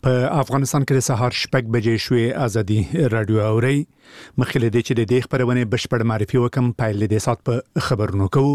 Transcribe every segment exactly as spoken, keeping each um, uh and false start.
په افغانستان کې د سهار شپږ بجې شوې ازادي رادیو اوري مخکې دې چې د دې خبرونه بشپړ معرفي وکم پایل دې سات په خبرونو کوو.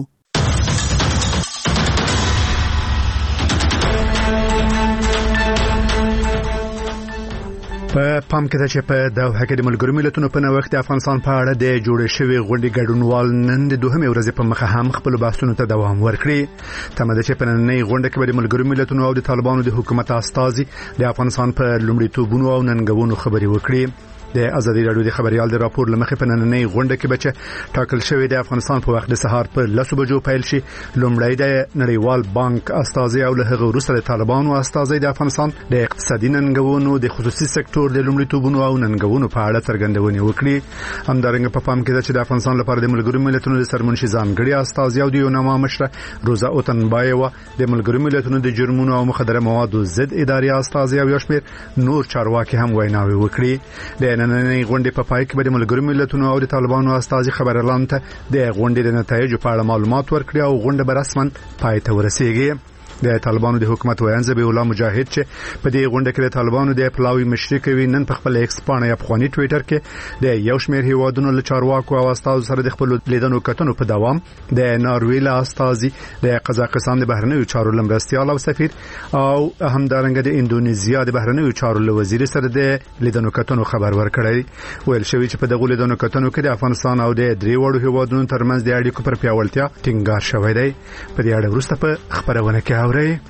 په پام کې ده چې په دوحه کې د ملګرو ملتونو په نوښت د افغانستان په اړه د جوړ شوی غونډې ګډونوال نن د دوهمې ورځې په مخه هم خپل بحثونو ته دوام ورکړي. تمه ده چې په نننۍ غونډه کې د ملګرو ملتونو او د طالبانو د حکومت استازي د افغانستان په لومړیتوبونو او ننګونو خبرې وکړي. د ازادي رادیو د خبريال د راپور لمخې په نننۍ غونډه کې بچ ټاکل شوی د افغانستان په وخت د سهار په لسو بجو پیل شي. لومړی د نړیوال بانک استازي او له هغه وروسته د طالبانو استازي د افغانستان د اقتصادي ننګونو د خصوصي سکتور د لومړیتوبونو او ننګونو په اړه څرګندونې وکړي. همدارنګه په پام کې ده چې د افغانستان لپاره د ملګرو ملتونو د سرمنشي ځانګړي استازي او د یوناما مشره روزا اوتنبایوا د ملګرو ملتونو د جرمونو او مخدره موادو ضد اداري استازي او یوشمیر نور چارواکي هم ویناوي وکړي. د نننۍ غونډې په پای کې به د ملګرو ملتونو او د طالبانو استازي خبرلاند ته د غونډې د نتایجو په اړه معلومات ورکړي او غونډه به رسماً پای ته ورسیږي. د طالبانو د حکومت ویان زبی الله مجاهد چې په دې غونډه کې د طالبانو د پلاوی مشري کوي نن په خپل ایکس باندې افغاني ټوئیټر کې د یو شمېر هیوادونو له چارواکو او استادو سره د خپل لیدنو کتنو په دوام د ناروې له استازي د قزاقستان د بهرنیو چارو لمرستيال او سفیر او همدارنګه د انډونیزیا د بهرنیو چارو له وزیر سره د لیدنو کتنو خبر ورکړی. ویل شوی چې په دغه لیدنو کتنو کې د افغانستان او د درې وړو هیوادونو ترمنځ د اړیکو پر پیاوړتیا ټینګار شوی دی. په دې اړه وروسته په خبرونه کې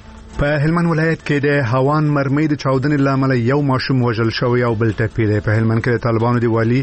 په هلمند ولایت کې د هوان مرمۍ د چاودنې لامل یو ماشوم وژل شوی او بل ټپي دی. په هلمند کې د طالبانو دی والی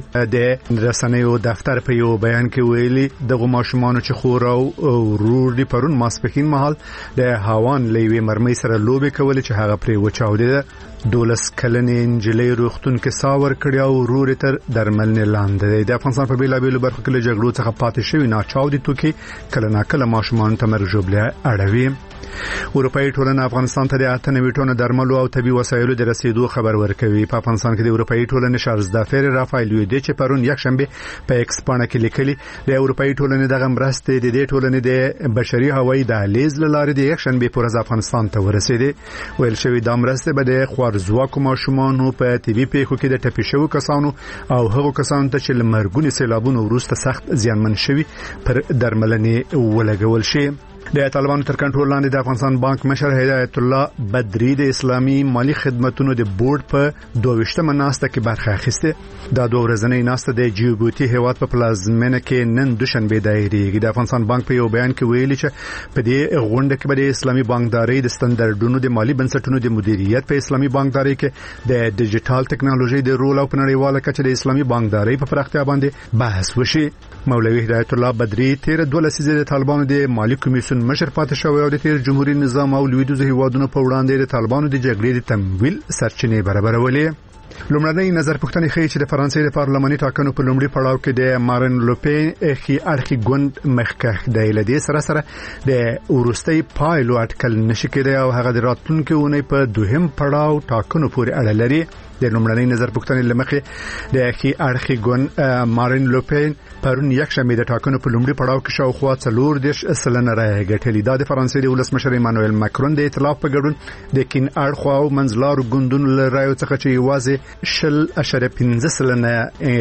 د رسنیو دفتر په یو بیان کې ویلي دغه ماشومان چې خور او ورور دی پرون ماسپخین مهال د هوان لوي مرمۍ سره لوبي کول چې هغه پرې وچاودې. دولس کلنې انجلۍ روختون کې ساور کړی او ورور تر درملنې لاندې دی. د افغانستان په بیلابیلو برخو کې له جګړو څخه پاتې شوی ناچاودي توکي کله ناکله ماشومان ته مرګ ژوبله اړوي. اروپאי ټولنه افغانستان ته د اته نوي ټنو درملو او طبي وسایلو د رسیدو خبر ورکوي. په افغانستان کې د اروپאי ټولنې شارزدافر رافایل یودی چې پرون یک شنبه په ایکس باندې کې لیکلي د اروپאי ټولنې دغه مرستې د دې ټولنې د بشري هوایي دهلیز لاره د یک شنبه پورز افغانستان ته ورسېده. ویل شوی د مرستې به د خوارزواکو ماشومانو په طبي پیښو کې د ټپي شوو کسانو او هغو کسانو ته چې لمرګونی سیلابونو وروسته سخت زیانمن شوي پر درملنې ولګول شي. د طالبانو تر کنټرول لاندې د افغانستان بانک مشر هدایت الله بدری د اسلامي مالی خدماتو د بورډ په دوه ناسته کې برخه اخیسته. دا دوه ورځنۍ ناسته د جیبوتي هیواد په پلازمینه کې نن دوشنبه دایریږي. د افغانستان بانک په یو بیان کې ویلي چې په دې غونډه کې د اسلامي بانکداري د ستاندردونو د مالی بنسټونو د مدیریت په اسلامي بانکداري کې د ډیجیټل ټکنالوژي د رول او په نړیواله کچه د اسلامي بانکداري په پراختیا باندې بحث وشي. مولوی هدایت الله بدری تیر دوه لسیزه د طالبانو د مالی کمیسیون مشر پاتې شوی او د تیر جمهوریت نظام او لویدیځ هیوادونو په وړاندې د طالبانو د جګړې د تمویل سرچینې برابرولې. لومړنۍ نظر پوښتنې ښیي چې د فرانسې د پارلماني ټاکنو په لومړي پړاو کې د مارین لوپین اخی اړخي ګوند مخکښ دی. لدې سره سره د ورستۍ پایلو اټکل نشي کېدای او هغه د راتلونکو اونۍ په دوهم پړاو ټاکنو پورې اړه لري. د لومړنۍ نظر پوښتنې لمخې د اخی اړخي ګوند مارین لوپین پرون یک شنبه د ټاکنو په لومړي پړاو کې شاوخوا څلور دیش سلنه رایه ګټلې. دا د فرانسې د ولسمشر ایمانوئل ماکرون د ائتلاف په ګډون د کین اړخوا او منځلارو ګوندونو له رایو څخه چې یوازې شل اشاریه پنځه سلنه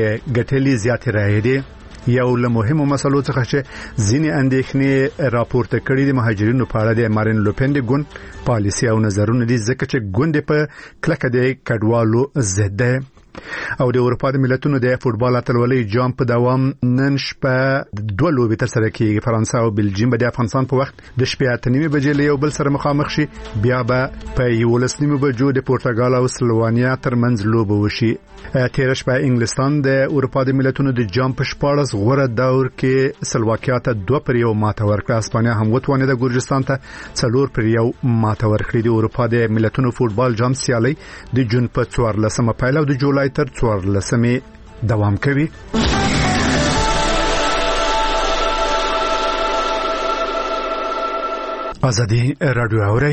ګټلې زیاتې رایې دي. یو له مهمو مسلو څخه چې ځینې اندېښنې راپورته کړې د مهاجرینو په اړه د مارین لوپین د ګوند پالیسي او نظرونه دي ځکه چې ګوند په کلکه د کډوالو ضد دی. او د اروپا د ملتونو د فوتبال اتلولۍ جام په دوام نن شپه دوه لوبې تر سره کیږي. فرانسه او بلجیم به د افغانستان په وخت د شپې اته نیمې بجې له یو بل سره مخامخ شي. بیا به په یولس نیمې بجو د پرتګال او سلوانیا ترمنځ لوبه وشي. تیر شپه انګلستان د اروپا د ملتونو د جام په شپاړس غوره دور کې سلواکیا ته دوه پر یو ماته ورکړه. اسپانیا هم وتوانه د ګورجستان ته څلور پر یو ماته ورکړه. د اروپا د ملتونو فوتبال جام سیالي د جون په څوارلسمه پیل او د جولای تر څوارلسمې دوام کوي. ازادي رادیو اوري.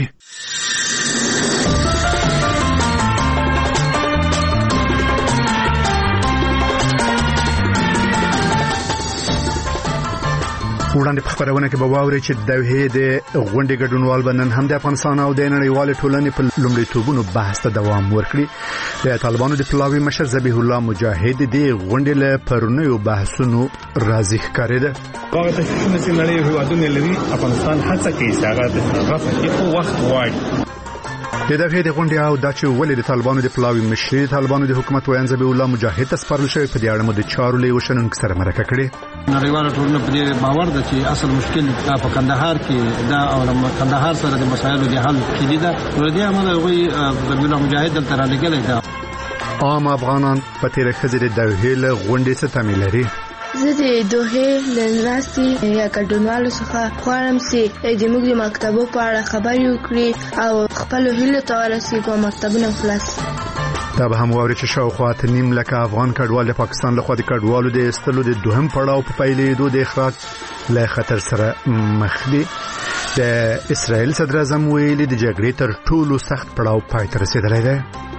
وړاندې په خبرونه کې به واوري چې د دوحې د غونډې ګډونوال بنن هم د افغانستان او د نړیوال ټولنې په لومړیتوبونو بحث ته دوام ورکړي. د طالبانو د پلاوي مشر ذبیح الله مجاهد د غونډې له پرونیو بحثونو راضي ښکارېده. هغه تشویشونه چې نړۍ هیوادونه لري افغانستان هڅه کوي چې هغه د رفع کې وخت غواړي. د دغه د غونډې او د چې ولې د طالبانو د پلاوي مشر طالبانو د حکومت ویان ذبیح الله مجاهد ته سپارل شوی په دې اړه مو د چارو له وشنونکو سره مرکه کړې. نړیواله ټولنه په دې باور ده چې اصل مشکل په کندهار کې دا او کندهار سره د مسایلو د حل کېدی دا ور دي عمله وي ذبیح الله مجاهد تر لګلې دا عام افغانان په تیر خزر د دوحې له غونډې څخه تامل لري. زه د دوحې لنراستي یا ګډونوالو څخه غواړم چې د موږ د مکتبو په اړه خبرې وکړي او خپل هیلو ته ورسیږو مکتبونه خلاص. دا به هم واوري چې شاوخوا نیم لکه افغان کډوال د پاکستان لخوا د کډوالو د استلو د دوهم پړاو په پیلېدو د اخراج له خطر سره مخ دي. د اسرائیل صدر اعظم ویلي د جګړې تر ټولو سخت پړاو پای ته رسیدلی دی.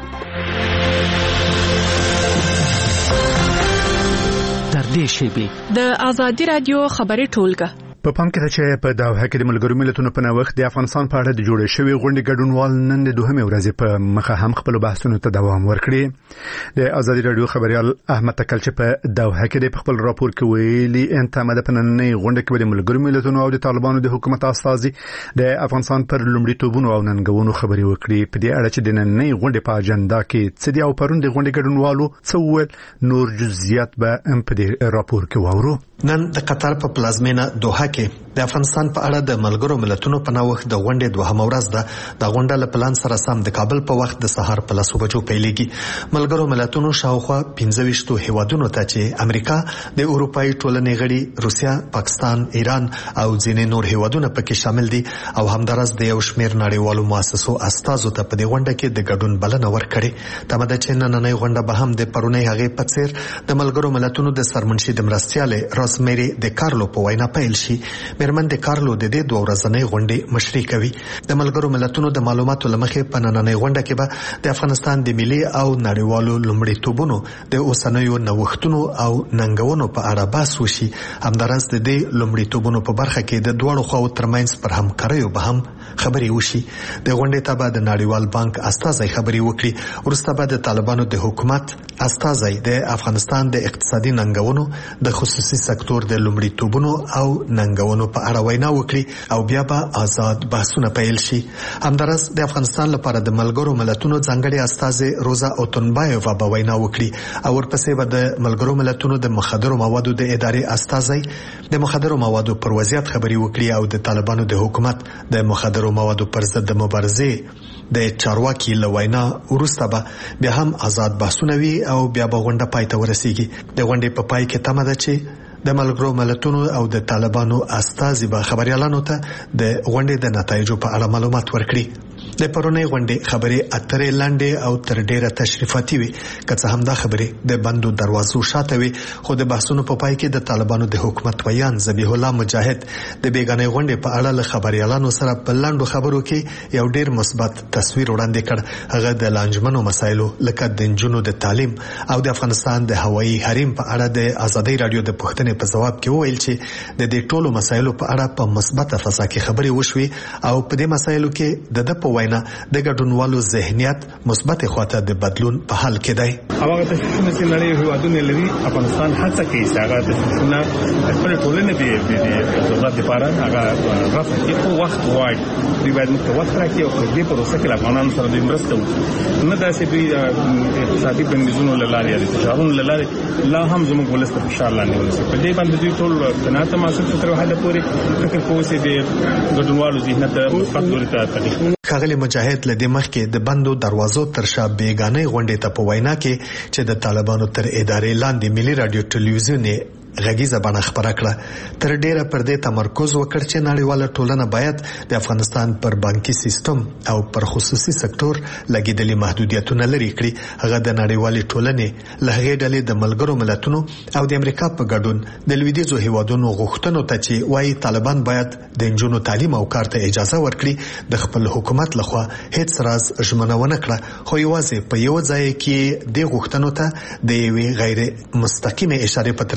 د آزادي رادیو خبري ټولګه په پام کې چې په دوحه کې د ملګرو ملتونو په نوښت د افغانستان په اړه د جوړې شوی غونډې ګډونوال نن د دوهمې ورځې په مخه هم خپل بحثونو ته دوام ورکړي. د آزادي رادیو خبريال احمد تکل چې په دوحه کې د خپل راپور کې ویلي ان تمه د پننې غونډې کې د ملګرو ملتونو او د طالبانو د حکومت استازي د افغانستان پر لومړیتوبونو او ننګونو خبرې وکړي. په دې اړه چې د نننې غونډې په اجنډا کې څه دی او پرون د غونډې ګډونوالو څه ول نور جزئیات به هم په دې راپور کې واورو. نن د قطر په پلازمینه دوحه کې د افغانستان په اړه د ملګرو ملتونو په نوښت د غونډې دوهمه ورځ ده. د غونډې له پلان سره سم د کابل په وخت د سهار په لسو بجو پیلېږي. ملګرو ملتونو شاوخوا پنځه ویشت هیوادونو ته چې امریکا، د اروپאי ټولنې غړي، روسیا، پاکستان، ایران او ځینې نور هیوادونه پکې شامل دي او همدارس د یو شمېر نړیوالو مؤسسو استازو ته په دې غونډه کې د ګډون بلنه ورکړې. تمه ده چې نننۍ غونډه به هم د پرونی هغې په څیر د ملګرو ملتونو د سرمنشي د مرستیالې روزمیری د کارلو په وینا پیل شي. مېرمن د کارلو د دې دوه ورځنۍ غونډې مشري کوي. د ملګرو ملتونو د معلوماتو لمخې په نننۍ غونډه کې به د افغانستان د ملي او نړیوالو لومړیتوبونو د اوسنیو نوښتونو او ننګونو په اړه بحث وشي. همدارس د دې لومړیتوبونو په برخه کې د دوه خواو ترمنځ پر همکاریو به هم خبرې وشي. د غونډې ته به د نړیوال بانک استازي خبرې وکړي. وروسته به د طالبانو د حکومت استازي د افغانستان د اقتصادي ننګونو، د خصوصي سکتور د لومړیتوبونو او ننګونو په اړه وینا وکړي او بیا به آزاد بحثونه پیل شي. همدارس د افغانستان لپاره د ملګرو ملتونو ځانګړي استازي روزا اوتونبایووا به وینا وکړي او ورپسې به د ملګرو ملتونو د مخدرو موادو د ادارې استازي د مخدرو موادو پر وضعیت خبري وکړي او د طالبانو د حکومت د مخدرو موادو پر ضد د مبارزې د چارواکي لوینا وروسته به بیا هم آزاد بحثونه وي او بیا به غونډه پای ته ورسیږي. د غونډې په پای کې تمه ده چې د ملګرو ملتونو او د طالبانو استازي به خبريالانو ته د غونډې د نتایجو په اړه معلومات ورکړي. د پرونی غونډې خبرې اترې لاندې او تر ډیره تشریفاتي وي، که څه هم دا خبرې د بندو دروازو شاته وي. خو د بحثونو په پای کې د طالبانو د حکومت ویان ذبیح الله مجاهد د بیګانې غونډې په اړه له خبريالانو سره په لاندو خبرو کې یو ډیر مثبت تصویر وړاندې کړ. هغه د لانجمنو مسایلو لکه د نجونو د تعلیم او د افغانستان د هوایي حریم په اړه د آزادي رادیو د پوښتنې په جواب کې وویل چې د دې ټولو مسایلو په اړه په مثبته فضا کې خبرې وشوي او په دې مسایلو کې د د په وینا د ګډونوالو ذهنیت مثبت خواته د بدلون په حال کې دی. هغه تشویشونه چې نړۍ هیوادونه لري افغانستان هڅه کوي چې هغه تشویشونه خپل ټولنې د ضرورت لپاره هغه رفع کې په وخت غواړي. دوی باید موږ ته وخت راکړي او په دې پروسه کې افغانانو سره د مرسته وکړي. نه داسې دوی اقتصادي بندیزونو له لارې یا د تجارتونو له لارې لا هم زموږ ولس ته فشار لاندې ونیسي. په دې باندې دوی ټول قناعت محسوس تر حده پورې فکر کوي چې د ګډونوالو ذهنیت مثبت لوري ته تغیر. ښاغلی مجاهد له دې مخکې د بندو دروازو تر شا بیګانې غونډې ته په وینا کې چې د طالبانو تر ادارې لاندې ملي رادیو ټلویزیون غږیزه بڼه خبره کړه. تر ډیره پر دې تمرکز وکړ چې نړیواله ټولنه باید د افغانستان پر بانکي سیستم او پر خصوصي سکتور لګیدلي محدودیتونه لري کړي. هغه د نړیوالې ټولنې له هغې ډلې د ملګرو ملتونو او د امریکا په ګډون د لویدیځو هیوادونو غوښتنو ته چې وايي طالبان باید د نجونو تعلیم او کار ته اجازه ورکړي د خپل حکومت لخوا هیڅ راز ژمنه ونه کړه. خو یوازې په یو ځای کې د غوښتنو ته د یوې غیر مستقیمه اشاره په ترڅ کې وویل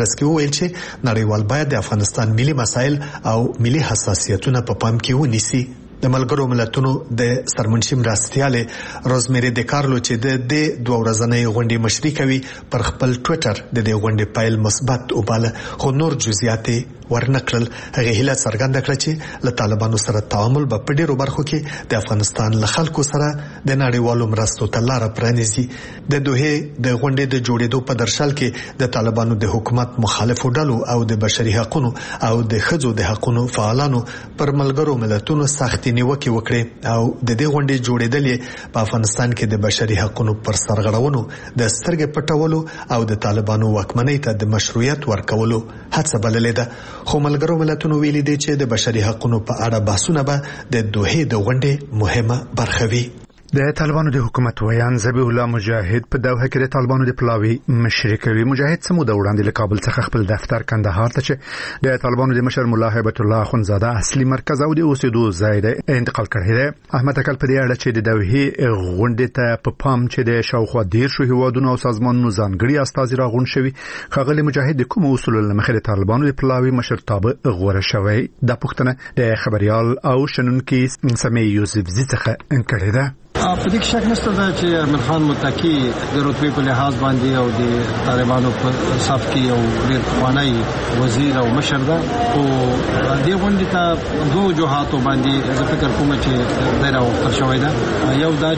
ویل چې نړیوال باید د افغانستان ملي مسایل او ملي حساسیتونه په پام کې ونیسي. د ملګرو ملتونو د سرمنشي مرستیاله روزمیری د کارلو چې د دې دوه ورځنۍ غونډې مشري کوي پر خپل ټوئیټر د دې غونډې پایل مثبت وباله، خو نور جزئیات ورنکړل. هغه هیله څرګنده کړه چې له طالبانو سره تعامل په ډېرو برخو کې د افغانستان له خلکو سره د نړیوالو مرستو ته لار پرانیزي. د دوه د غونډې د جوړېدو په درشل کې د طالبانو د حکومت مخالفو ډلو او د بشري حقوقو او د ښځو د حقوقو فعالانو پر ملګرو ملتونو سخت نیوکه وکړه او د دې غونډې جوړېدل په افغانستان کې د بشري حقوقو پر سرغړونو د سترګې پټولو او د طالبانو واکمنۍ ته د مشروعیت ورکولو هڅه بللې ده. خو ملګرو ملتونو ویلي دي چې د بشري حقوقو په اړه بحثونه به د دوه د غونډې مهمه برخه وي. د طالبانو د حکومت ویان ذبیح الله مجاهد په دوحه کې د طالبانو د پلاوی مشري کوي. مجاهد سموده وړاندې له کابل څخه خپل دفتر کندهار ته چې د طالبانو د مشر مولا هیبت الله اخونزاده اصلي مرکز او د اوسېدو ځای د انتقال کړی دی. احمد اکل په دې اړه چې د دوحه غونډې ته په پام چې د شاوخوا ډیر شو هیوادونو او سازمانونو ځانګړي استازي راغون شوي، خغلی مجاهد د کوم اصول لمخې د طالبانو د پلاوی مشرتابه غوړه شوی. د پښتنه د خبريال او شنونکي سمې یوسف زی څخه انکړی ده. په دې کې شک نشته دا چې امیر خان متقی د رتبې په لحاظ باندې او د طالبانو په صف کې یو ډېر پخوانی وزیر او مشر ده، او دې غونډې ته دوه وجوهاتو باندې زه فکر کوم چې دا راوړل شوی ده. یو دا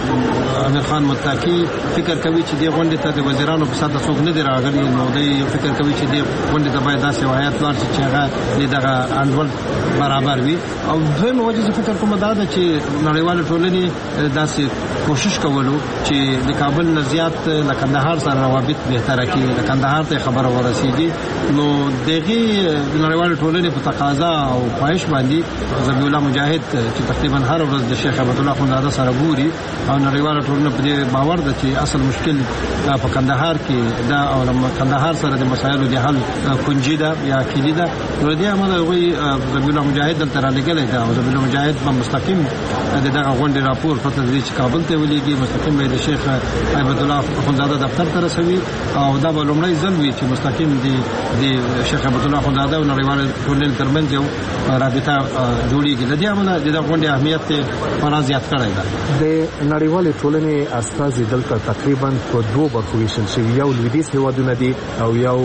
چې امیر خان متقی فکر کوي چې دې غونډې ته د وزیرانو په ساده څوک نه دی راغلی، نو دوی فکر کوي چې دې غونډې ته باید داسې وایات لار چې هغه دغه انډول برابر وي. او دویم وجه زه فکر کوم دا ده چې نړیوال ټولنې داسې کوشش کولو چې د کابل نه زیات له کندهار سره روابط بهتره کړي، د کندهار ته خبره ورسیږي. نو دغه نړیوال ټولنې په تقاضا او خواهش باندې ذبیح الله مجاهد چې تقریبا هر ورځ د شیخ عبد الله اخونزاده سره ګوري او نړیوال ټولنه په دې باور ده چې اصل مشکل په کندهار کې دا او کندهار سره د مسایلو د حل کنجي ده یا کلی ده. نو دې عمل وي ذبیح الله مجاهد تل تر لګلې ده او ذبیح الله مجاهد په مستقیم دغه غونډې راپور فتح دې چې کابل ته ولېږي، مستقیم به د شیخ هیبت الله اخونزاده دفتر ته رسوي او دا به لومړی ځل وي چې مستقیم دی د شیخ هیبت الله اخونزاده او نړیوال ټولنې ترمنځ یو رابطه جوړیږي. د دې عمله د غونډې اهمیت خورا زیات کړی ده. د نړیوال ټولنې استازي دلته تقریبا په دوه برخو ویشل شوي، یو لویدیځ هیوادونه دي او یو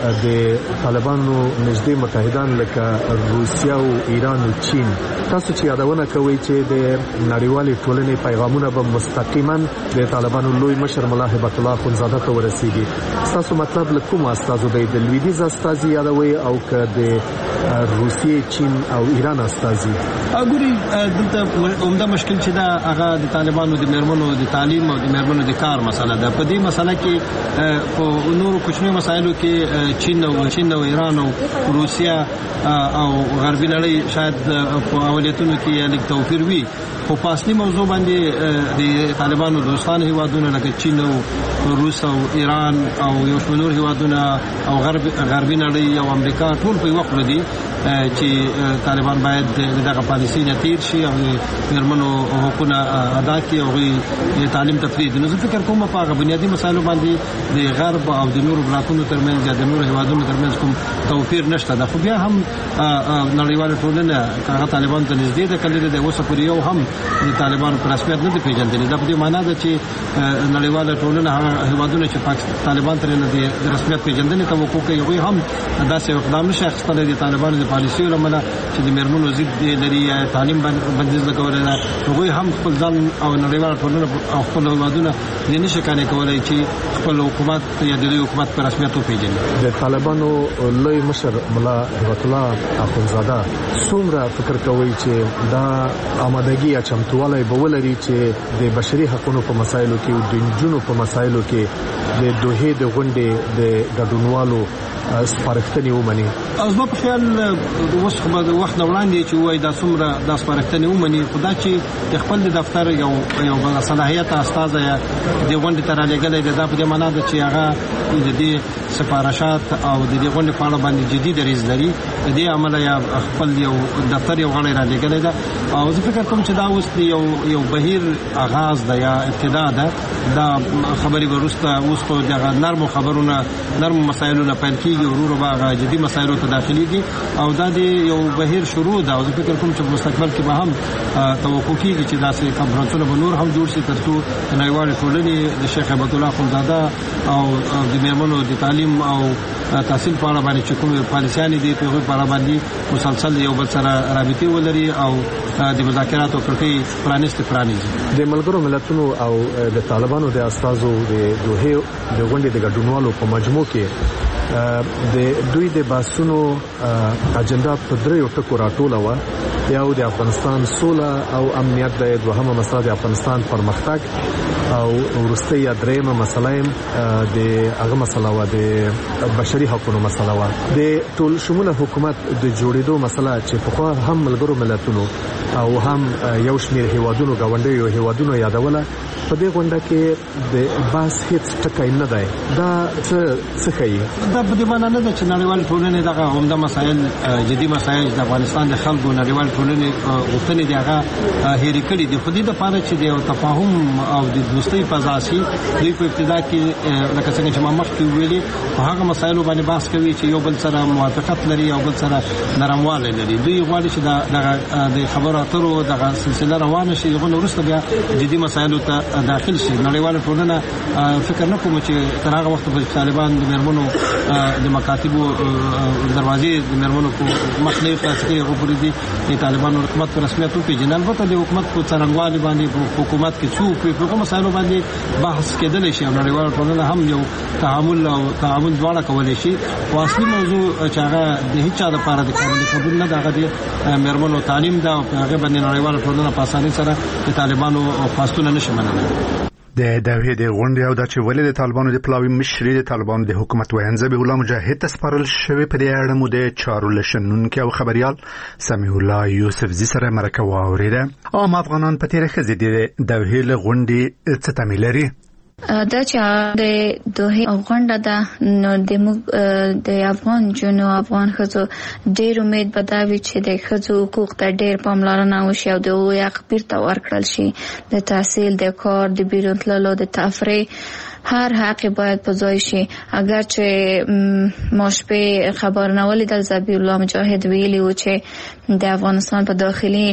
د طالبانو نږدې متحدان لکه روسیا او ایران او چین. تاسو چې یادونه کوي چې د نړیوال ټولنې پیغامونه به مستقیما د طالبانو لوی مشر مولا هیبت الله اخونزاده ته ورسیږي، تاسو مطلب له کوم استازو دی؟ د لویدیځ استازي یادوي او که د روسیې، چین او ایران استازي؟ اګوري دلته عمده مشکل چې دا هغه د طالبانو د میرمنو د تعلیم او د میرمنو د کار مسله ده. په دې مسله کې په نورو کوچنیو مسایلو کې چین او چین او ایران او روسیا او غربي نړۍ شاید په اولتونو کې لیک توفیر وي، خو په اصلي موضوع باندې د طالبانو دوستان هیوادونه لکه چین او روس او ایران او یو شمېر هیوادونه او غرب غربي نړۍ او امریکا ټول په وخت لري چې طالبان باید دغه پالیسي نه تیر شي او میرمنو حقوقونه ادا کړي او تعلیم تفرید. نو زه فکر کوم په هغه بنیادی مسایلو باندې د غرب او د نورو بلاکونو ترمنځ یا د نورو هیوادونو ترمنځ کوم توپیر نشته ده. خو بیا هم نړیواله ټولنه هغه طالبان ته نږدې ده کړي ده، اوس پورې یو هم د طالبانو په رسمیت نه پیژندل. دا په دې معنی ده چې نړیواله ټولنه هغه هیوادونه چې پاکستان طالبان ترې نه د رسمیت پیژندنې ته وکړي کوي هم داسې اقدام نشي اخیستلی د طالبانو د پالیسي لمنه چې د میرمنو ضد لري یا تعلیم بندیز لګولای نه، هغوی هم خپل ځان او نړیواله ټولنه او خپل هیوادونه یې نشي کانې کولای چې خپل حکومت یا د حکومت په رسمیت وپیژني. د طالبانو لوی مشر مولا هیبت الله اخونزاده څومره فکر کوي چې دا آمادګي یا چمتووالی به ولري چې د بشري حقوقو په مسایلو کې او د نجونو په مسایلو کې د دوه د غونډې د ګډونوالو سپارښتنې ومني؟ او زما په خیال اوس خو د وخت وړاندې چې وایي دا څومره دا سپارښتنې ومني، خو دا چې د خپل د دفتر یو یو صلاحیت استازی د غونډې ته رالېږلی دی، دا په دې معنا ده چې هغه د دې سفارشات او د دې غونډې په اړه باندې جدي دریځ لري دې عمل یا خپل یو دفتر یو غړی را لګلې ده او زه فکر کوم چې دا اوس یو یو بهیر آغاز ده یا ابتدا ده دا خبري ورسته اوس په دغه نرمو خبرونه نرمو مسایلو نه پیل کیږي ورور باغ جدي مسایلو ته داخليږي او دا د یو بهیر شروع ده او زه فکر کوم چې په مستقبل کې به هم توقع کیږي چې داسې کنفرانسونه به نور هم جوړ شي ترڅو نړیوال ټولنې د شیخ عبد الله خونزاده او د میرمنو د تعلیم او تحصیل په اړه باندې چې کوم پالیسیانې دي په هغه اړه باندې مسلسل یو بل سره رابطه ولري او د مذاکراتو کړکۍ پرانیست پرانیزي. د ملګرو ملتونو او د طالبانو د استازو د دوه د غونډې د ګډونوالو په مجموع کې د دوی د باسونو اجنډا په دریو ټکو راټوله و. یو د افغانستان سوله او امنیت د دوهمه مسله د افغانستان پرمختګ او ورسته یا دریمه مسله د هغه مسله و د بشري حقوقو مسله و. د ټول شموله حکومت د جوړېدو مسله چې په خو هم ملګرو ملتونو او هم یو شمېر هیوادونو غونډې یو هیوادونو یادوله په دې غونډه کې د باس هیڅ ټکی نه دی. دا څه څه کوي؟ دا په دې معنی نه ده چې نړیوال ټولنې دغه عمده مسایل جدي مسایل د افغانستان د خلکو نړیوال ټولنې غوښتنې دي هغه هېرې کړې دي. خو دې لپاره چې د یو تفاهم او د دوستۍ فضا شي دوی په ابتدا کې لکه څنګه چې ما مخکې ویلي په هغه مسایلو باندې بحث کوي چې یو بل سره موافقت لري او بل سره نرموالی لري. دوی غواړي چې د خبرو اترو دغه سلسله روانه شي هغه وروسته بیا جدي مسایلو ته داخل شي. نړیواله ټولنه فکر نه کوم چې تر هغه وخت په طالبان د میرمنو د مکاتبو دروازې د میرمنو په مخ نه خلاص کړي هغه پرې دي د طالبانو حکومت په رسمیت وپیژني. البته د حکومت په څرنګوالي باندې په حکومت کې څوک په کوم مسایلو باندې بحث کېدلی شي او نړیواله ټولنه هم یو تعامل او تعامل دواړه کولی شي. خو اصلي موضوع چې هغه د هیڅ چا لپاره د قابل قبول نه ده هغه د میرمنو تعلیم ده او هغه باندې نړیواله ټولنه په اسانۍ سره د طالبانو خواستونه نشي منلی. د دوی د غونډې او د چې ولې د طالبانو د پلاوی مشري د طالبانو د حکومت وینځ به الله مجاهد تسپارل شوی په دې اړه مو د چارو لشنونکو او خبريال سمیع الله یوسف زی سره مرکه واوریده. او افغانان په تیر خزې د دوی له غونډې څه تمه لري؟ دا چې د دوه غونډه ده نو د د افغان جنو افغان خزو ډېر امید بداوي چې د خزو حقوق ته ډېر پاملرنه وشي او د حق بیرته ورکړل شي. د تحصیل د کار د بیرون تللو د تفریح هر حق باید په ځای شي. اگر چې ماشپه خبر نه ولیدل زبی الله مجاهد ویلی و چې د افغانستان په داخلي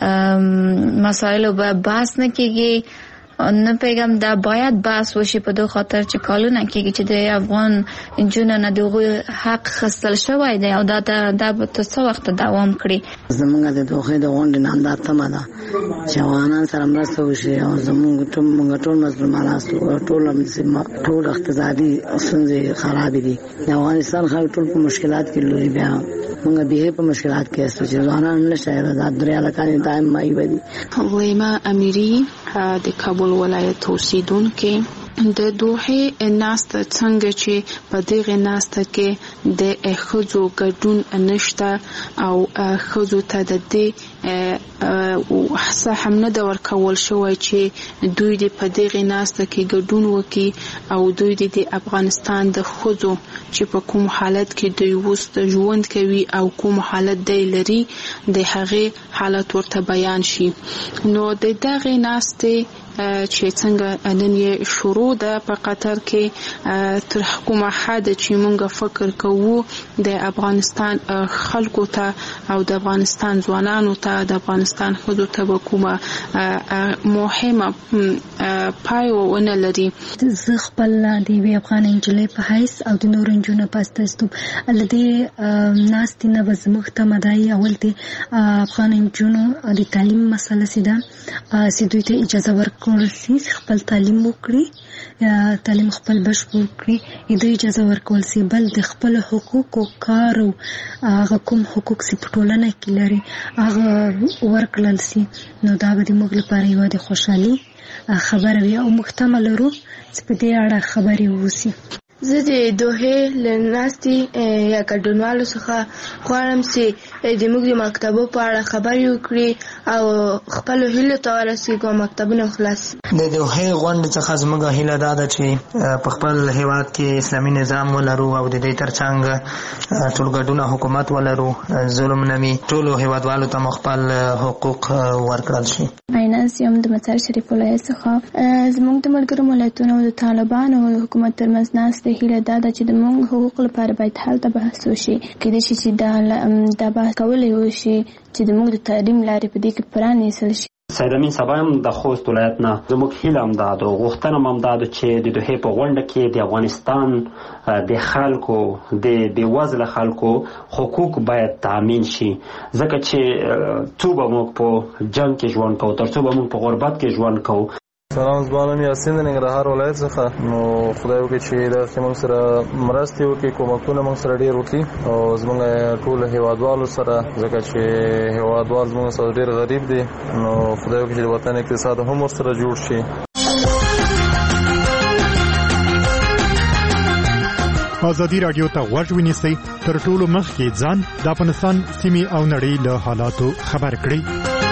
مسایلو به بحث نه کیږي. نه پیغام دا باید بحث وشي په دوه خاطر چې کالونه کېږي چې د افغان جنونو نه دغه حق خصل شوی دی او دا د په څو وخت دوام کړي. زمونږ د دوه د غونډې نن دا تمه ده چې افغانان سره مرسته وشي او زمونږ ټول موږ ټول مسلمانان ټول ټول اقتصادي ستونزې خراب دي. د افغانستان خلک ټول په مشکلات کې لوري بیا موږ به په مشکلات کې اسو چې ځوانان نشه د دریا لکانې دائم مای ودی. ویما امیری د کابل ولایت اوسیدونکو د دوه ناست څنګه چې په دغه ناست کې د خزو ګډون نشته او خزو ته د دې وحصه هم نه د ورکول شوی چې دوی د په دغه ناست کې ګډون وکي او دوی د افغانستان د خزو چې په کوم حالت کې دوی وست ژوند کوي او کوم حالت دی لري د هغه حالت ورته بیان شي. نو د دغه ناست چې څنګه نن یې شروع ده په قطر کې تر حکومت حد چې مونږ فکر کوو د افغانستان خلکو ته او د افغانستان ځوانانو ته د افغانستان خودو ته کومه مهمه پای ونه لري. زه خپل د وی افغان انجلې په حیث او د نور انجونو پاستستم الدې ناس نه بزمخ ته مدای اول د افغان انجونو د تعلیم مسله سیده سیدوی ته اجازه ورکړي خپل تعلیم وکړي تعلیم خپل بشپړ کړي د اجازه ورکول سي بل د خپل حقوق او کار او هغه کوم حقوق سي په ټولنه کې لري هغه ورکړل سي. نو دا به موږ لپاره یو د خوشحالي خبره وي او محتمل ورو چې په دې اړه خبرې وسی. زه د دوحې له ناستې یا ګډونوالو څخه غواړم چې زموږ د مکتبو په اړه خبرې وکړي او خپلو هیلو ته ورسېږو او مکتبونه خلاص. د دوحې غونډې څخه زموږ هیله دا ده چې په خپل هیواد کې اسلامي نظام ولرو او د دې ترڅنګ ټولګډونه حکومت ولرو، ظلم نه وي، ټولو هیوادوالو ته خپل حقوق ورکړل شي. عیناز یم د مطار شریف ولایت څخه. زموږ د ملګرو ملتونو او د طالبانو او د حکومت ترمنځ ناستې هیله دا ده چې د موږ حقوق لپاره باید هلته بحث وشي. کېدای شي چې دا دا بحث کولی وشي چې د موږ د تعلیم لارې په دې کې پرانیستل شي. سید امین صاحب هم د خوست ولایت نه زموږ هیله هم دا ده او غوښتنه هم دا ده چې د دوحې په غونډه کې د افغانستان د خلکو د بېوزله خلکو حقوق باید تامین شي، ځکه چې څو به موږ په جنګ کې ژوند کوو، تر څو به موږ په غربت کې ژوند کوو. سلام، زما نوم یاسین د ننګرهار ولایت څخه. نو خدای وکړي چې داسې موږ سره مرستې وکړي، کومکونه موږ سره ډېر وکړي او زموږ ټول هیوادوالو سره، ځکه چې هیوادوال زموږ سره ډېر غریب دي. نو خدای وکړي چې د وطن اقتصاد هم ورسره جوړ شي. ازادي راډیو ته غوږ ونیسئ، تر ټولو مخکې ځان د افغانستان سیمې او نړۍ له حالاتو خبر کړئ.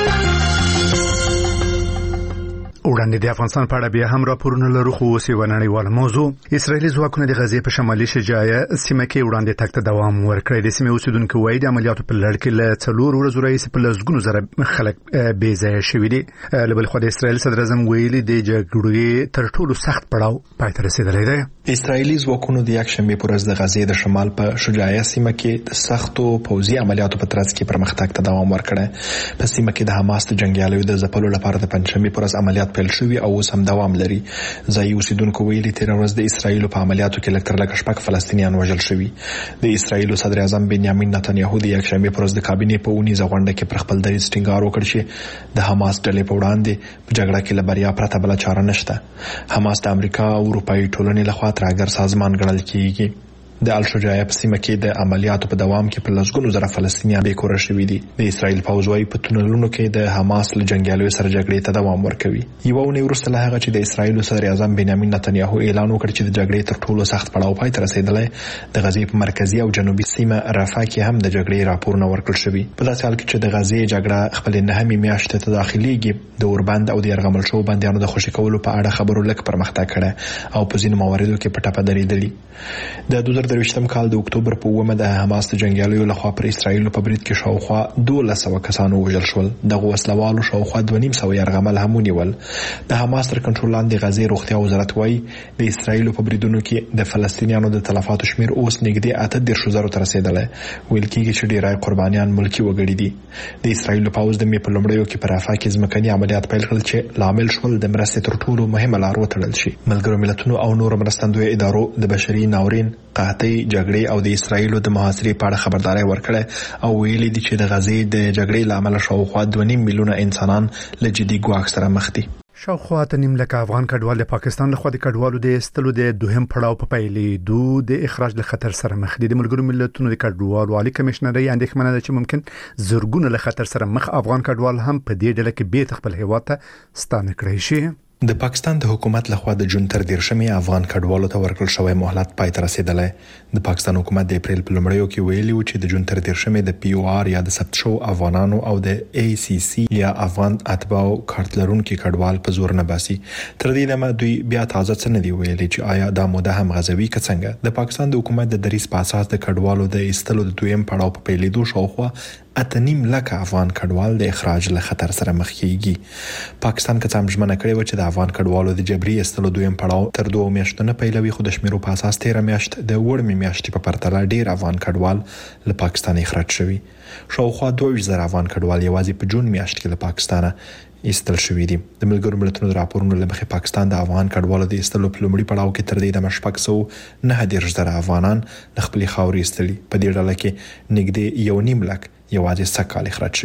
وړاندې د افغانستان په اړه بیا هم راپورونه لرو، خو اوس یوه نړیواله موضوع. اسرائیلي ځواکونه د غزې په شمالي شجاعیه سیمه کې وړاندې تګ ته دوام ورکړی. د سیمې اوسیدونکو وایي د عملیاتو په لړ کې له څلور ورځو راهیسې په لسګونو زره خلک بې ځایه شوي دي. له بلې خوا د اسرائیل صدر اعظم ویلي د جګړې تر ټولو سخت پړاو پای ته رسېدلی دی. اسرائیلي ځواکونو د یکشنبه پر ورځ د غزې د شمال په شجاعیه سیمه کې د سختو پوځي عملیاتو په ترڅ کې پرمختګ ته دوام ورکړی. په سیمه کې د حماس د جنګیالیو د ځپلو لپاره د پنځشنبه پر ورځ عملیات پیل شوي او اوس هم دوام لري. ځایي اوسیدونکو ویلي تیر ورځ د اسرائیل په عملیاتو کې لکتر لکه شپږ فلسطینیان وژل شوي. د اسرائیل صدر اعظم بنیامین نتنیاهو د یکشنبه پر ورځ د کابینې په اونیزه غونډه کې پر خپل دریځ ټینګار وکړ چې د حماس ډلې په وړاندې په جګړه کې له بریا پرته بل چاره نشته. حماس د امریکا او اروپایي ټولنې لخوا ترهګر سازمان ګڼل کیږي. د الشجاعیه په سیمه کې د عملیاتو په دوام کې په لسګونو زره فلسطینیان بې کوره شوي دي. د اسرائیل پوځ وايي په تونلونو کې د حماس له جنګیالیو سره جګړې ته دوام ورکوي. یوه اونۍ وروسته له هغه چې د اسرائیل صدر اعظم بنیامین نتنیاهو اعلان وکړ چې د جګړې تر ټولو سخت پړاو پای ته رسېدلی، د غزې په مرکزي او جنوبي سیمه رفح کې هم د جګړې راپورونه ورکړل شوي. په داسې حال کې چې د غزې جګړه خپلې نهمې میاشتې ته داخليږي، د اوربند او د یرغمل شوو بندیانو د خوشي کولو په اړه خبرو لږ پرمختګ کړی او په ځینو مواردو کې په ټپه درېدلي. د دوه زره درویشتم کال د اکتوبر په اوومه د حماس د جنګیالیو لخوا پر اسرائیل په برید کې شاوخوا دولس سوه کسانو وژل شول. دغه وسلوالو شاوخوا دوه نیم سوه یرغمل هم ونیول. د حماس تر کنټرول لاندې غزې روغتیا وزارت وایي د اسرائیل په بریدونو کې د فلسطینیانو د تلفاتو شمیر اوس نږدې اته دېرش زرو ته رسېدلی. ویل کېږي چې ډېری قربانیان ملکي وګړي دي. د اسرائیل پوځ د مې په لومړیو کې په رفح کې ځمکني عملیات پیل کړل چې لامل شول د مرستې تر ټولو مهمه لار وتړل شي. ملګرو ملتونو او نورو مرستندویه ادارو د بشري ناورین، قحطۍ، جګړې او د اسرائیل د محاصرې په اړه خبرداري ورکړه او ویلي دي چې د غزې د جګړې لامل شاوخوا دوه نیم میلیونه انسانان له جدي ګواښ سره مخ دي. شاوخوا ته نیم لکه افغان کډوال د پاکستان لخوا د کډوالو د ایستلو د دوهم پړاو په پیلېدو د اخراج له خطر سره مخ دي. د ملګرو ملتونو د کډوالو عالی کمشنري اندېښمنه ده چې ممکن زرګونه له خطر سره مخ افغان کډوال هم په دې ډله کې بیرته خپل هیواد ته ستانه کړی شي. د پاکستان د حکومت لخوا د جون تر دیرشمې افغان کډوالو ته ورکړل شوی مهلت پای ته رسیدلی. د پاکستان حکومت د اپریل په لومړیو کې ویلي و چې د جون تر دیرشمې د پی او آر یا د ثبت شوو افغانانو او د ای سی سی یا افغان اتباعو کارت لرونکي کډوال په زور نه باسي. تر دې دمه دوی بیا تازه څه نه دی ویلي چې آیا دا موده هم غزوي که څنګه. د پاکستان د حکومت د دریځ په اساس د کډوالو د ایستلو د دویم پړاو په پیلېدو شاوخوا اته نیم لکه افغان کډوال د اخراج له خطر سره مخ کیږي. پاکستان که څه هم ژمنه کړې و چې د افغان کډوالو د جبري ایستلو دویم پړاو تر دوه میاشتو نه پیلوي، خو د شمیرو په اساس تیره میاشت د وړمې میاشتې په پرتله ډېر افغان کډوال له پاکستان اخراج شوي. شاوخوا دوه ویشت زره افغان کډوال یوازې په جون میاشت کې له پاکستانه ایستل شوي دي. د ملګرو ملتونو د راپورونو له مخې پاکستان د افغان کډوالو د ایستلو په لومړي پړاو کې تر دې دمه شپږ سوه نهه دېرش زره افغانان له خپلې خاورې ایستلي. په دې ډله کې نږدې یو نیم لک یوازې سږ کال اخراج شوي.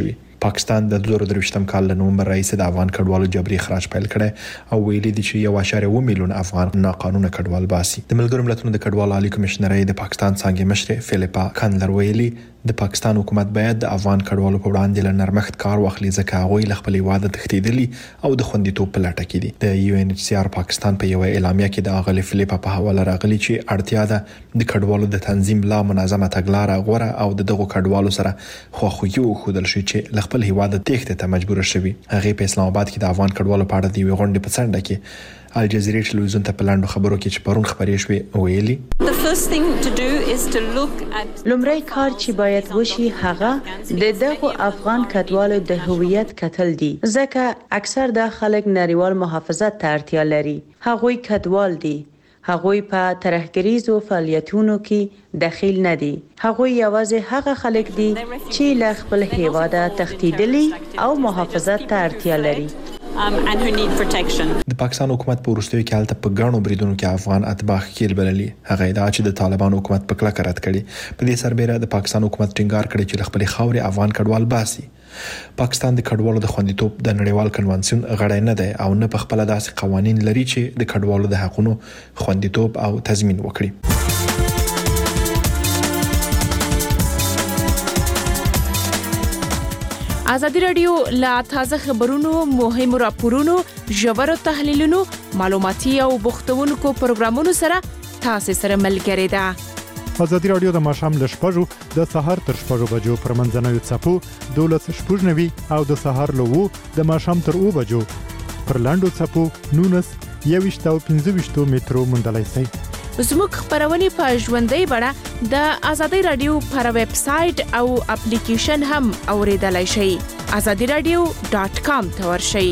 پاکستان د دوه زره درویشتم کال له نومبر راهیسې د افغان کډوالو جبري اخراج پیل کړی او ویلي دي چې یو اشاریه اووه میلیون افغان ناقانونه کډوال باسي. د ملګرو ملتونو د کډوالو عالی کمشنرۍ د پاکستان څنګه مشر فلیپا کانلر ویلي د پاکستان حکومت باید د افغان کډوالو په وړاندې له نرمښت کار واخلي ځکه هغوی له خپل هیواد تښتېدلي او د خوندیتوب په لټه کې دي. د یو ان ایچ سی آر پاکستان په یو اعلامیه کې د اغلی فلیپا په حواله راغلي چې اړتیا ده د کډوالو د تنظیم لا منظمه تګلارې غوړه او د دغو کډوالو سره خواخوږي وښودل شي چې له خپل هیواد تښتې ته مجبور شوي. هغه په اسلام آباد کې د افغان کډوالو په اړه د یو غونډې په څنډه کې الجزیرې ټلویزیون ته په لاندو خبرو کې چې پرون خبرې شوې ویلي لومړی کار چې باید وشي هغه د دغو افغان کډوالو د هویت کتل دي ځکه اکثر د خلک نړیوال محافظت ته اړتیا لري. هغوی کډوال دي، هغوی په ترهګریزو فعالیتونو کې داخل نه دي. هغوی یوازې هغه خلک دي چې له خپل هیواده تښتېدلي او محافظت ته اړتیا لري. Um, and who need protection. د پاکستان حکومت په وروستیو کې حالت په غاڼو بریدونکو کې افغان اتباع ښکیل بللي. هغه ادعا چې د طالبان حکومت په کلکه رد کړي. په دې سربېره د پاکستان حکومت ټینګار کړی چې خپل خاورې افغان کډوال باسي. پاکستان د کډوالو د خوندیتوب د نړیوال کنوانسیون غړی نه دی او نه په خپل داسې قوانين لري چې د کډوالو د حقوقو خوندیتوب او تضمین وکړي. ازادي رادیو لا تازه خبرونو، مهمو راپورونو، ژورو تحلیلونو، معلوماتي او بوختونکو پروګرامونو سره تاسو سره ملګری ده. ازادي رادیو د ماشام له شپږو د سهار تر شپږو بجو پر منځنوي چپو دولس شپږنوي او د سهار له وو د ماشام تر اوو بجو پر لاندو چپو نونس یويشت او پنځه ویشت مترو مندلای سي. زموږ خبرونه په ژوندۍ بڼه د ازادي رادیو پر ویب سټ او اپلیکیشن هم اوریدلای شئ. azadi radio dot com ته ورشئ.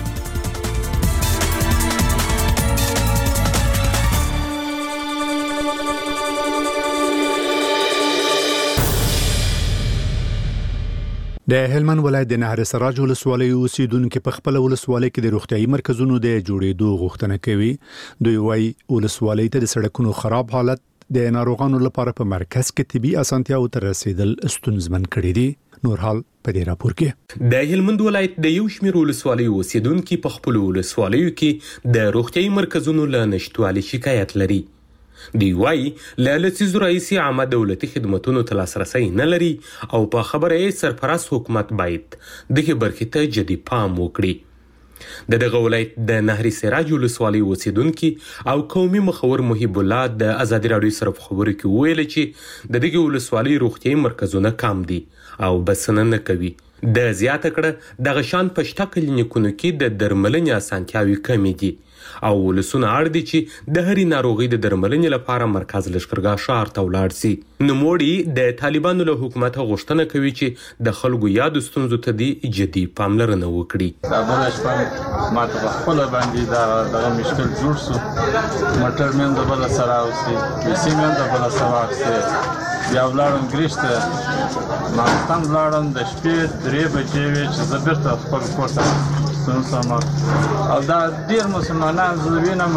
د هلمند ولایت د نهر سراج ولسوالۍ اوسیدونکو په خپل ولسوالۍ کې د روغتيایي مرکزونو د جوړېدو غوښتنه کوي. دوی وايي ولسوالۍ ته د سړکونو خراب حالت د ناروغانو لپاره په مرکز کې طبي اسانتیاو ته رسیدل ستونزمن کړي دي. نور حال په دې راپور کې د هلمند ولایت د یو شمېر ولسوالۍ اوسیدونکو په خپل ولسوالیو کې د روغتيایي مرکزونو له نشټوالي شکایت لري. دی وايي له لسیزو رئیسي عامه دولتي خدماتونو ته لاسرسي نه لري او په خبره یې سرپرست حکومت باید دغه برخې ته جدي پام وکړي. د دغه ولایت د نهر سراج ولسوالۍ اوسیدونکو او قومي مخور محب الله د ازادي رادیو سره خبرو کې ویل چې د دغه ولسوالۍ روغتيایي مرکزونه کم دي او بسنه نه کوي. د زیاته کړه د غشان پښتا کلینیکونو کې د درملنې اسانتیاوي کمی دي او ولسونه اړ دي چې د هرې ناروغي د درملنې لپاره مرکز لشکرګاه شهر ته ولاړ شي. نوموړي د طالبانو له حکومت غوښتنه کوي چې د خلکو یاد ستونزو ته دی جدي پاملرنه وکړي. دا بل شپه ماته په خپل باندې دا دغه مشکل جوړ شو. موټر مې د بل سره اوسي، پیسې مې د بل سره واخیستې. بیا ولاړم ګریشته ماستان ولاړم د شپې درې بجې وې چې زه بیرته خپل کور ته ستون سم او دا ډېر مسلمانان زه وینم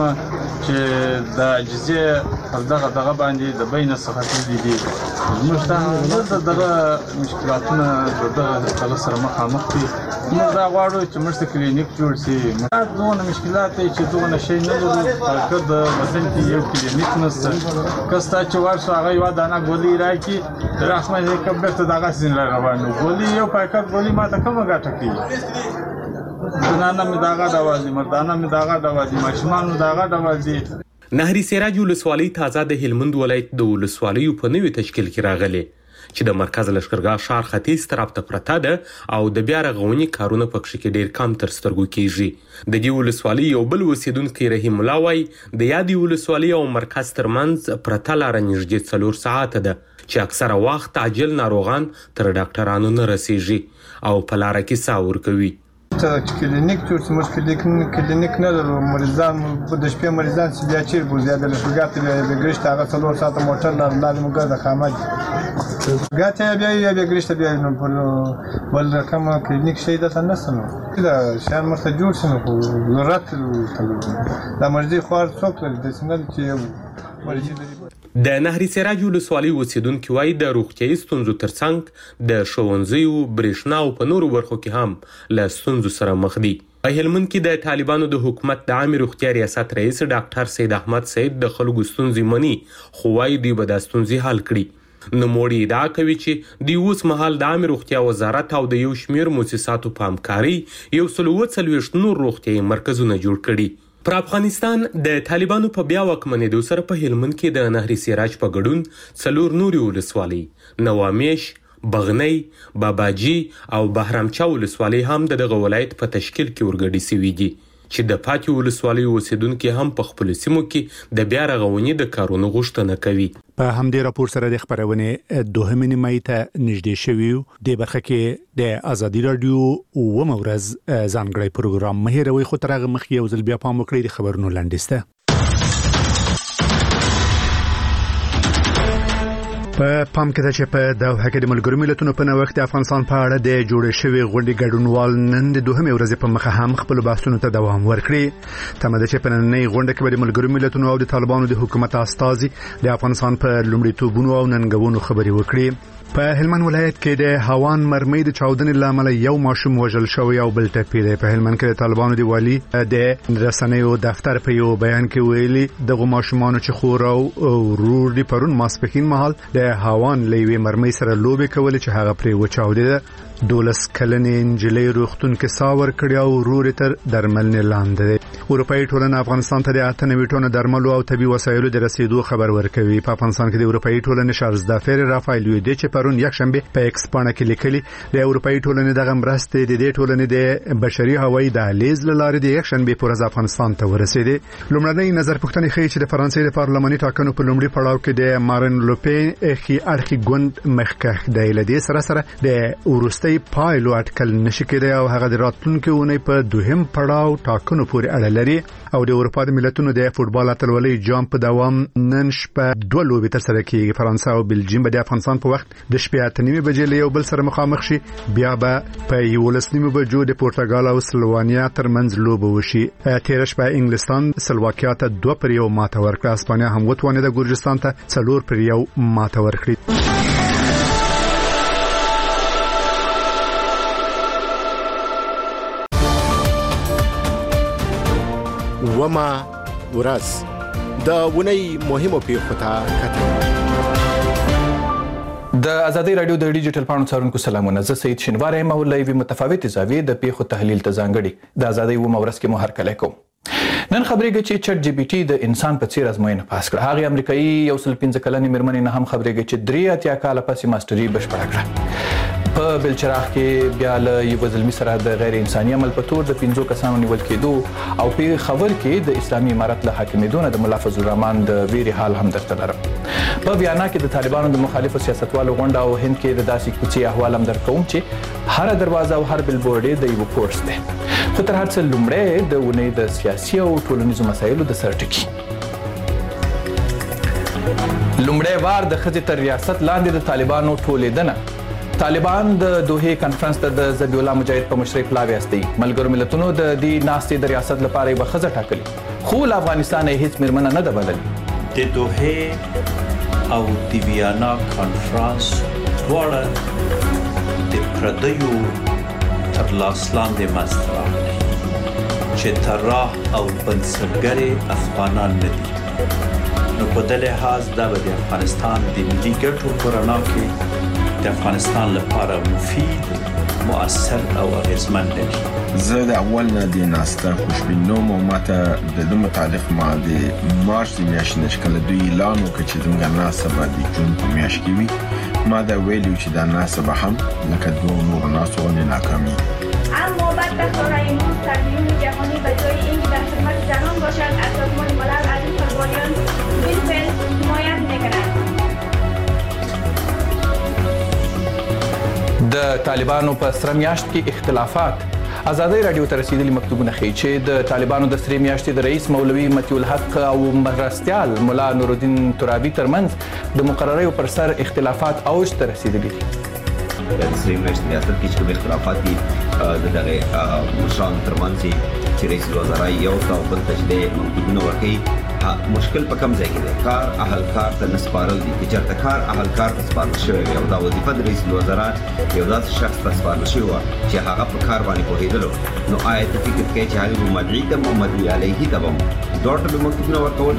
چې د عجزې پر دغه دغه باندې د بین څخه تللي دي. زموږ ته دغه مشکلاتونه د دغه دغه سره مخامخ دي. موږ دا غواړو چې موږ ته کلینیک جوړ شي. دغونه مشکلات دی چې دغونه شی نه لرو که د وطن کې یو کلینیک نشته. که ستا چې ورشو هغه یوه دانه ګولۍ راکړي د رحمت یې بیرته دغه سین را روان و. ګولۍ یو پاکټ ګولۍ ما ته کومه ګټه کوي؟ زنانه مې دغه ډول دي، مردانه مې دغه ډول دي، ماشومان مې دغه ډول دي. نهر سراج ولسوالۍ تازه د هلمند ولایت د ولسوالیو په نوي تشکیل کې راغلي چې د مرکز لشکرګاه ښار ختیځ طرف ته پرته ده او د بیا رغونې کارونه پکې کې ډېر کم تر سترګو کېږي. د دې ولسوالۍ یو بل اوسیدونکی رحیم الله وایي د یادې ولسوالۍ او مرکز ترمنځ پرته لاره نږدې څلور ساعته ده چې اکثره وخت عاجل ناروغان تر ډاکټرانو نه رسیږي او په لاره کې ساه ورکوي. چې کلینیک جوړ شي، موږ کلینیک کلینیک نه لرو. مریضان د شپې مریضان چې بیا چیرې بوځي یا د لشکرګاه ته بیا بیا ګرشته هغه څلور ساعته موټر لرو لازم موږ د خامد ګاه ته بیا یا بیا ګرشته بیا نو پر بل رقم کلینیک شي دته نشته. نو دا شهر مرته جوړ شي نو ضرورت دا مرضی خوار څوک لري د څنګه چې مرضی لري. د نهر سراج ولسوالۍ اوسیدونکي وایي د روغتیايي ستونزو ترڅنګ د ښوونځیو، برېښنا او په نورو برخو کې هم له ستونزو سره مخ دي. په هلمند کې د طالبانو د حکومت د عامې روغتیا ریاست رئیس ډاکټر سید احمد سید د خلکو ستونزې مني، خو وایي دوی به دا ستونزې حل کړي. نوموړي ادعا کوي چې دوی اوس مهال د عامې روغتیا وزارت او د یو شمېر مؤسساتو په همکارۍ یو سل اووه څلوېښت نور روغتیايي مرکزونه جوړ کړي. پر افغانستان د طالبانو په بیا واکمنېدو سره په هلمند کې د نهر سراج په ګډون څلور نورې ولسوالۍ نوامیش، بغنی، باباجي او بهرامچا ولسوالۍ هم د دغه ولایت په تشکیل کې ورګډې سوي دي چې د پاتې ولسوالیو اوسیدونکي هم په خپلو سیمو کې د بیا رغونې د کارونو غوښتنه کوي. په همدې راپور سره د خبرونې دوهمې نیمایي ته نږدې شوي یو. د برخه کې د ازادي رادیو اوومه ورځ ځانګړی پروګرام مه هېروئ، خو تر هغه مخکې یو ځل بیا پام وکړئ د خبرونو لنډیز ته. په پام کې ده چې په دوحه کې د ملګرو ملتونو په نوښت د افغانستان په اړه د جوړې شوی غونډې ګډونوال نن د دوهمې ورځې په مخه هم خپل بحثونو ته دوام ورکړي. تمه ده چې په نننۍ غونډه کې به د ملګرو ملتونو او د طالبانو د حکومت استازي د افغانستان په لومړیتوبونو او ننګونو خبرې وکړي. په هلمند ولایت کې د هوان مرمۍ د چاودنې لامل یو ماشوم وژل شوی او بل ټپي دی. په هلمند کې د طالبانو د والی د رسنیو دفتر په یو بیان کې ویلي دغه ماشومان چې خور او ورور دی پرون ماسپښین مهال د هوان لوي مرمۍ سره لوبې کولې چې هغه پرې وچاودېده. دولس کلنې انجلۍ روغتون کې ساور کړی او ورور تر درملنې لاندې دی. اروپאי ټولنه افغانستان ته د اته نوي ټنو درملو او طبي وسایلو د رسیدو خبر ورکوي. په افغانستان کې د اروپאי ټولنې شارزدافر رافایل یودی چې پرون یک شنبه په ایکس باندې کې لیکلي د اروپאי ټولنې دغه مرستې د دې ټولنې د بشري هوایي دهلیز لاره د یک شنبه پر ورځ افغانستان ته ورسېدي. لومړنۍ نظر پوښتنه ښیي چې د فرانسې د پارلماني ټاکنو په لومړي پړاو کې د مارین لوپین اخی اړخي ګوند مخکښ دی. لدې سره سره د ورستۍ پایلو اټکل نشي کېدای او هغه د راتلونکي اونۍ په دوهم پړاو ټاکنو پورې اړه لري. او د اروپا د ملتونو د فوتبال اتلولۍ جام په دوام نن شپه دوه لوبې تر سره کیږي. فرانسه او بلجیم به د افغانستان په وخت د شپې اته نیمې بجې له یو بل سره مخامخ شي. بیا به په یولس نیمې بجو د پورتګال او سلوانیا ترمنځ لوبه وشي. تیر شپه انګلستان سلواکیا ته دوه پر یو ماته ورکړه. اسپانیا هم وتوانېده ګورجستان ته څلور پر یو ماته ورکړي. وما ورځ د ونی مهمو پیښو ته کتل. د ازادي رادیو د ډیجیټل پاڼو څارونکو سلامونه. زه سید شینواری یم او لوي متفاوت زاویې د پیښو تحلیل ته ځانګړي د ازادي وما ورځ کې مو هرکلی کوم. نن خبرېږي چې چټ جی پی ټي د انسان په څیر ازموینه پاس کړه. هغه امریکایي یو سل پنځه کلنې مېرمنې نه هم خبرېږي چې درې اتیا کاله پسې ماستري بشپړه کړه. په بلچراغ کې بیا له یو زلمی سره د غیر انساني عمل په تور د پنځو کسانو نیول کېدو او په خبر کې د اسلامي امارت له حاکمېدو نه د ملا فضل الرحمن د ویري حال هم درته لرم. په ویانا کې د طالبانو د مخالفو سیاستوالو غونډه او هند کې د داسې کوڅې احوال هم درکوم چې هر دروازه او هر بلبورډ د یو کورس دی. خو تر هر څه لومړی د ونې د سیاسي او ټولنیزو مسایلو د سر ټکي. لومړی وار د ښځې تر ریاست لاندې د طالبانو ټولېدنه. طالبان د دوحې کانفرنس ته د ذبیح الله مجاهد په مشرۍ پلاوی استي. ملګرو ملتونو د دې ناستې د ریاست لپاره یوه ښځه ټاکلې، خو له افغانستان یې هیڅ مېرمنه نه ده بللې. د دوحې او د ویانا کانفرنس دواړه د پردیو تر لاس لاندې منځته راغلي چې طراح او بنسټګرې افغانان نه دي. نو په دې لحاظ دا به د افغانستان د ملي ګټو په رڼا کې د افغانستان لپاره مفید، مؤثر او اغیزمن دی. زه د اول نه د ناسته خوشبینوم او ماته د دې متعلق ما د مارچ د میاشتې نه چې کله دوی اعلان وکړ چې زموږ ناسته به د جون په میاشت کې وي، ما دا ویلي چې دا ناسته به هم لکه دوه نورو ناستو غوندې ناکامي. اما بدبختانه امروز تدوین جهانی به جای اینکه در خدمت جهان باشد از سازمان ملل از این قربانیان بالفعل حمایت می‌کند. د طالبانو په سره میاشت کې اختلافات. ازادي رادیو ته رسیدلي مکتوبونه ښیي چې د طالبانو د سرې میاشتې د رئیس مولوي مطیع الحق او مرستیال ملا نورالدین ترابي ترمنځ د مقرریو پر سر اختلافات اوج ته رسیدلي دي. د سرې میاشتې ریاست کې چې کوم اختلافات دي د دغه مشرانو ترمنځ چې رئیس الوزرا یو ته بل ته چې مکتوبونه ورکوي، مشکل په کم ځای کې دی. کار اهلکار ته نسپارل دي چې چېرته کار اهلکار ته سپارل شوی وي او دا وظیفه د رئیس الوزرا یو داسې شخص ته سپارل شوې وه چې هغه په کار باندې پوهېدلو، نو آیا ته فکر کوې چې هغې به مدعي ته او مدعي علیه ته به دواړو ته به مکتوبونه ورکول؟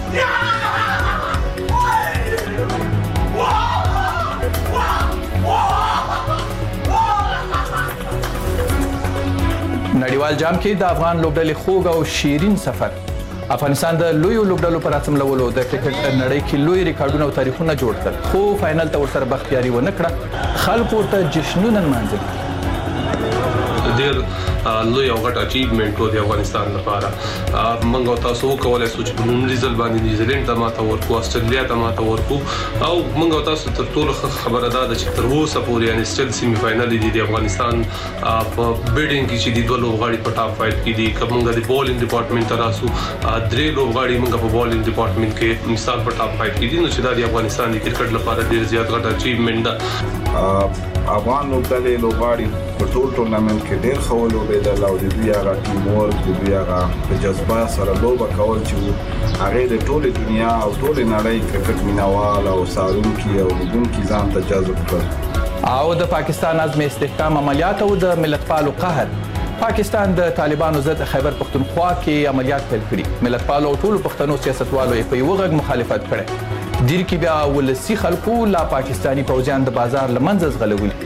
نړیوال جام کې د افغان لوبډلې خوږ او شیرین سفر افغانستان د لویو لوبډلو پر اتملولو د کرکټ نړۍ کې لوی ریکارډونه او تاریخونه جوړ کړل، خو فائنل ته ورسره بختیاري ونه کړه. خلکو ورته جشنونه نمانځل. ډېر لوی او غټ اچیومنټ و د افغانستان لپاره. موږ او تاسو وکولای شو چې په لومړي ځل باندې نیوزیلینډ ته ماته ورکو، استرالیا ته ماته ورکو، او موږ او تاسو تر ټولو خبره ده چې تر اوسه پورې یعنې سټیل سیمي فائنل دي د افغانستان په بیډینګ کې چې د دوه لوبغاړي په ټاپ فایټ کې دي. که موږ د بولینګ ډپارټمنټ ته راسو، درې لوبغاړي موږ په بولینګ ډپارټمنټ کې مثال په ټاپ فایټ کې دي، نو چې دا د افغانستان د کرکټ لپاره ډېر زیات غټ اچیومنټ ده. افغان لوبډلې لوبغاړي په ټول ټورنمنټ کې ډېر ښه ولوبېدل او د دوی هغه ټیم ورک، د دوی هغه په جذبه سره لوبه کول چې هغې د ټولې دنیا او ټولې نړۍ کرکټ مینوال او څارونکي او لیدونکي ځان ته جذب کړل. او د پاکستان عزم استحکام عملیات او د ملتپالو قهر. پاکستان د طالبانو ضد خیبر پختونخوا کې عملیات پیل کړي. ملتپالو او ټولو پښتنو سیاستوالو په یوه غږ مخالفت کړی. دیر کې بیا ولسی خلکو لا پاکستانی پوځیان د بازار لمنځه ځغلولي.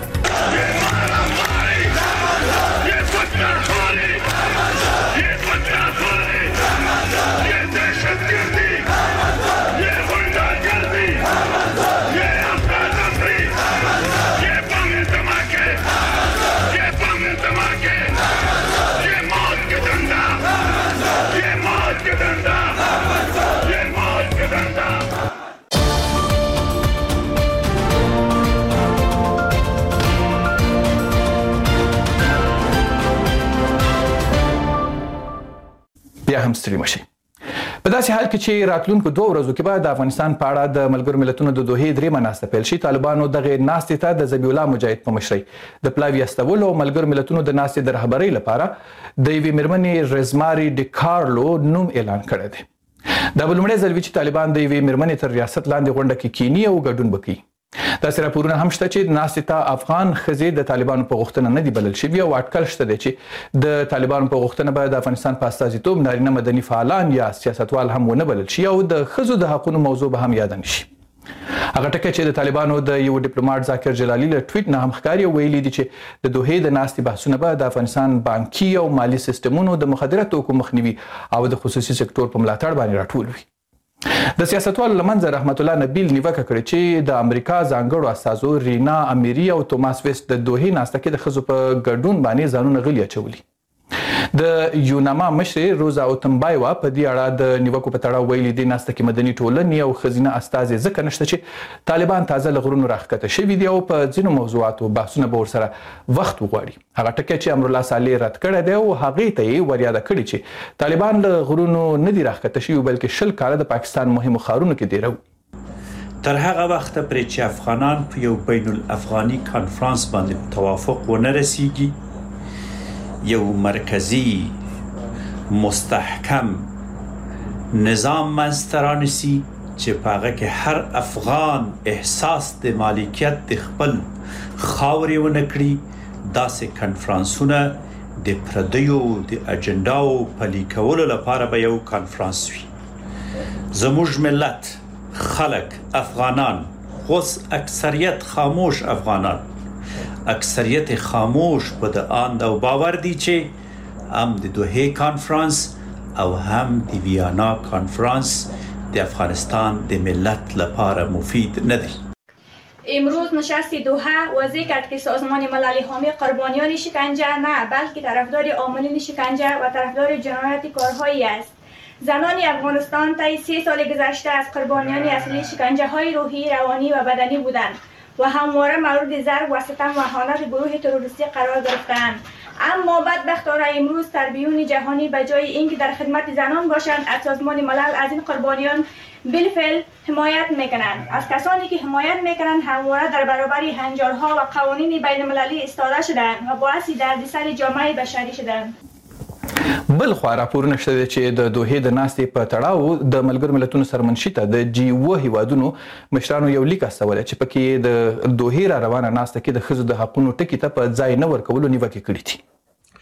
بیا هم ستړي مشي. په داسې حال کې چې راتلونکو دوه ورځو کې به د افغانستان په اړه د ملګرو ملتونو د دوحې درېیمه ناسته پیل شي. طالبانو دغه ناستې ته د ذبیح الله مجاهد په مشرۍ د پلاوي استولو او ملګرو ملتونو د ناستې د رهبرۍ لپاره د یوې مېرمنې رزماري ډیکارلو نوم اعلان کړی دی. دا به لومړی ځل وي چې طالبان د یوې مېرمنې تر ریاست لاندې غونډه کې کینی او ګډون وکړي. داسې راپورونه هم شته چې ناستې ته افغان ښځې د طالبانو په غوښتنه نه دي بلل شوي او اټکل شته دی چې د طالبانو په غوښتنه به د افغانستان په استازیتوب نارینه مدني فعالان یا سیاستوال هم ونه بلل شي او د ښځو د حقونو موضوع به هم یاده نشي. هغه ټکی چې د طالبانو د یو ډیپلوماټ ذاکر جلالي له ټویټ نه هم ښکاري او ویلي دي چې د دوحې د ناستې بحثونه به د افغانستان بانکي او مالي سیستمونو د مخدره توکو مخنیوي او د خصوصي سکتور په ملاتړ باندې راټول وي. د سیاستوالو لمنځه رحمت الله نبیل نیوکه کړې چې د امریکا ځانګړو استازو رینا امیری او توماس ویست د دوحې ناسته کې د ښځو په ګډون باندې ځانونه غلي اچولي. د یوناما مشر روزا اوتمبایوا په دې اړه د نیوکو په تړاو ویلي دي ناسته کې مدني ټولنې او ښځینه استازي ځکه نشته چې طالبان تازه له غرونو راښکته شوي دي او په ځینو موضوعاتو بحثونه به ورسره وخت وغواړي. هغه ټکی چې امرالله صالح رد کړی دی او هغې ته یې وریاده کړې چې طالبان له غرونو نه دي راښکته شوي بلکې شل کاله د پاکستان مهمو ښارونو کې دیره تر هغه وخته پرې چې افغانان په یو بین الافغاني کانفرانس باندې توافق ونه رسیږي، یو مرکزی مستحکم نظام منځته رانیسي چې په هغه کې هر افغان احساس د مالکیت د خپل خاورې ونه کړي، داسې کنفرانسونه د پردیو د اجنډاو پلي کولو لپاره به یو کنفرانس وي. زموږ ملت خلک افغانان، اوس اکثریت خاموش افغانان، اکثریت خاموش په د آند او باور دي چې هم د دوحې کانفرانس او هم د ویانا کانفرانس د افغانستان د ملت لپاره مفید نه دی. امروز نشست دوحه واضح کرد که سازمان ملل حامی قربانیان شکنجه نه بلکه طرفدار عاملین شکنجه و طرفدار جنایت کارهایی است. زنان افغانستان طی سه سال گذشته از قربانیان اصلی شکنجه های روحی، روانی و بدنی بودند و همواره مورد ضرب و ستم و اهانت گروه تروریستی قرار گرفتند. اما بدبختانه امروز تربیون جهانی به جای اینکه در خدمت زنان باشند از سازمان ملل از این قربانیان بالفعل حمایت میکنند. از کسانی که حمایت میکنند همواره در برابر هنجارها و قوانین بین المللی ایستاده شدند و باعث دردسر جامعه بشری شدند. بل خو راپورونه شته چې د دوه د ناستې په تړاو د ملګرو ملتونو سرمنشي ته د جی اوه هیوادونو مشرانو یو لیک استولی چې پکې د دوه را روانه ناسته کې د ښځو د حقونو ټکي ته په ځای نه ورکولو نیوکې کړې دي.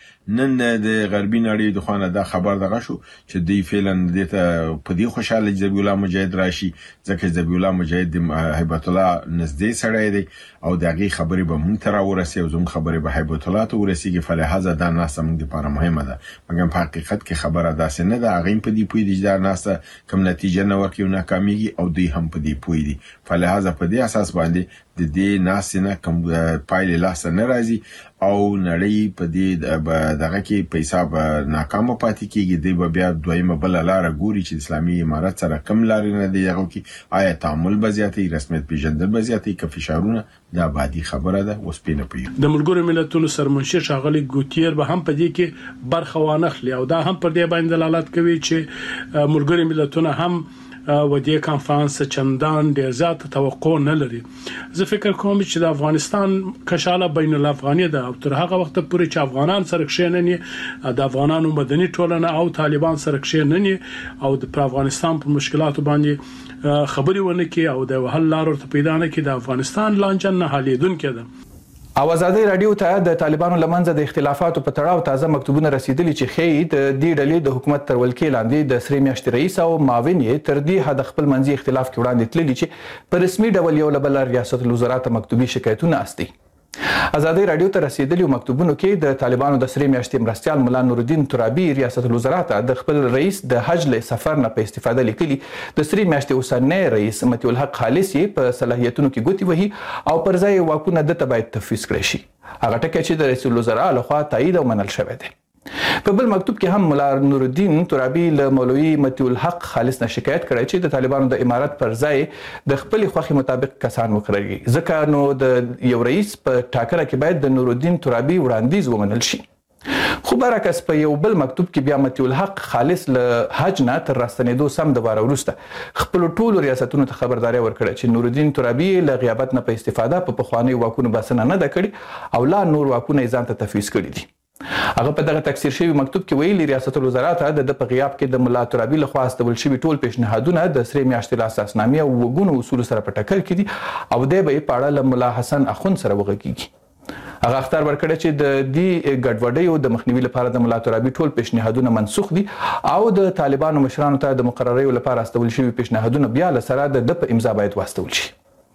نن د غربي نړۍ د خوانه دا خبر دغه شو چې دی فعلا د ته په دې خوشاله ذبیح الله مجاهد راشي ځکه ذبیح الله مجاهد د هیبت الله نږدې سړی دی او دغه خبرې به مونږ تر ورسې او زموږ خبرې به هیبت الله ته ورسیږي. فلهذا دا ناسه موږ لپاره مهمه ده مګر په حقیقت کې خبره داسې نه ده. هغه په دې پوي دي دا ناسه کوم نتیجه نه ورکوي او ناکاميږي او دوی هم په دې پوي دي. فلهذا په دې اساس باندې د دې ناسه نه کوم پایله لاس نه راځي او نړۍ په دې دغه کې پیسې به ناکامه پاتې کیږي. د بیا دویمه بل لار ګوري چې اسلامي امارات سره کم لار نه دی هغه کې آیا تعامل بزیاتې رسمیت پیژندل بزیاتې ک فشارونه دا بادي خبره ده اوس پینه پی د ملګرو ملتونو سرمنشي شاغلي ګوتیر به هم په دې کې برخه وانخلي او دا هم پر دې باندې دلالت کوي چې ملګرو ملتونو هم و دې کانفرنس چندان ډیر زیات توقع نه لري. زه فکر کوم چې د افغانستان کشاله بین الافغاني ده او تر هغه وخت پورې چې افغانان سره کښینني د افغانانو مدني ټولنه او طالبان سره کښینني او د افغانستان په مشکلاتو باندې خبري ونه کی او د حل لار ورته پیدا نه کی د افغانستان لانجن نه حلیدونکې ده. او ازادي رادیو ته د طالبانو لمنځه د اختلافاتو په تړاو تازه مکتوبونه رسیدلي چې ښیي د دې ډلې د حکومت تر ولکې لاندې د سرې میاشتې رئیس او معاون یې تر دې حد خپل منځي اختلاف کې وړاندې تللي چې په رسمي ډول یو له بل ریاست الوزرا ته مکتوبي شکایتونه استي. ازادي رادیو ته رسیدلي مکتوبونو کې د طالبانو د سرې میاشتې مرستيال مولا نور الدین ترابي ریاست الوزرا ته د خپل رئیس د حج له سفر نه په استفاده لیکلي د سرې میاشتې اوسنی رئیس متي الحق خالص په صلاحیتونو کې ګوتی وهي او پر ځای واکونه د تبعید تفویض کړی شي. هغه ټکی چې د رئیس الوزرا لخوا تایید او منل شوی دی. په بل مکتوب کې هم مولا نور الدین ترابي له مولوي متي الحق خالص نه شکایت کړی چې د طالبانو د امارت پر ځای د خپل خوخي مطابق کسان وکړي ځکه نو د یو رئیس په ټاکره کې باید د نور الدین ترابي وړاندیز ومنل شي. خو برعکس په یو بل مکتوب کې بیا متي الحق خالص له حج نه تر راستنېدو سم د واره وروسته خپل ټولو ریاستونو ته خبرداري ورکړه چې نور الدین ترابي له غیابت نه په استفاده په پخواني واکونو بسنه نه ده کړې او لا نور واکونه ځان ته تفویض کړي دي. هغه په دغه تکثیر شوی مکتوب کې ویلي ریاست الوزرا ته د په غیاب کې د مولا ترابي لخوا استول شوی ټول پیشنهادونه د سرې میاشتې له اساسنامې او وګونو اصول سره په ټکر کې دي او د به په اړه له مولا حسن اخوند سره وغږیږي. هغه اختار ورکړی چې د دې ګډوډیو د مخنیوي لپاره د مولا ترابي ټول پیشنهادونه منسوخ دي او د طالبانو مشرانو ته د مقرریو لپاره استول شوی پیشنهادونه بیا له سره د په امضا باید واستول شي.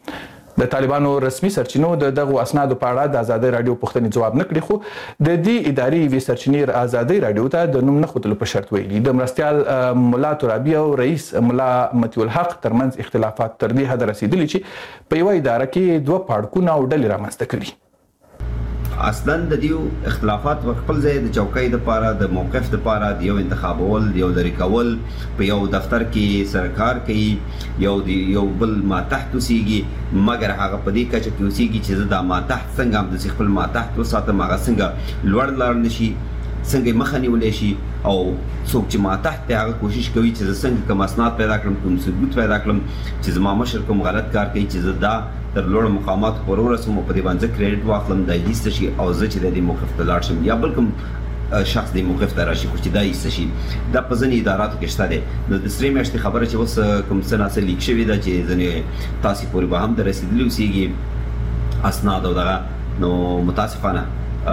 د طالبانو رسمي سرچینو د دغه اسنادو په اړه د ازادي رادیو پوښتنې جواب نه کړی خو د دې اداري وی سرچینې ازادي رادیو ته د نوم نه ختلو په شرط ویلي د مرستيال مولا ترابي او رئیس مولا متي الحق ترمنځ اختلافات تر دې حد رسیدلي چې په یو اداره کې دوه پاړکونه او ډلې رامنځته کړي. اصلا د دیو اختلافات په خپل ځای د چوکۍ د پاره د موقف د پاره د یو انتخابول یو د ریکول په یو دفتر کې سرکار کوي یو دی یو بل ما تحت سیږي مګر هغه په دې کچه کې سیږي چې دا ما تحت څنګه هم د خپل ما تحت وساتم هغه څنګه لوړ لار نشي څنګه مخنی ولې شي او څوک چې ما تحت هغه کوشش کوي چې څنګه کوم اسناد پیدا کړم کوم ثبوت پیدا کړم چې زما مشر کوم غلط کار کوي چې دا تر لوړ مقامات پورې ورسوم په دې باندې کریډټ واخلم د دې څه شي او زه چې د دې موقف ته لاړ شم یا بل کوم شخص دې موقف ته راشي چې دا یې څه شي دا په ځینې اداراتو کې شته ده د سرې میاشتې خبره چې اوس کوم څه ناسه لیک شوې ده چې ځینې تاسو پورې به هم د رسیدلي اوسېږي اسناد او دغه نو متاسفانه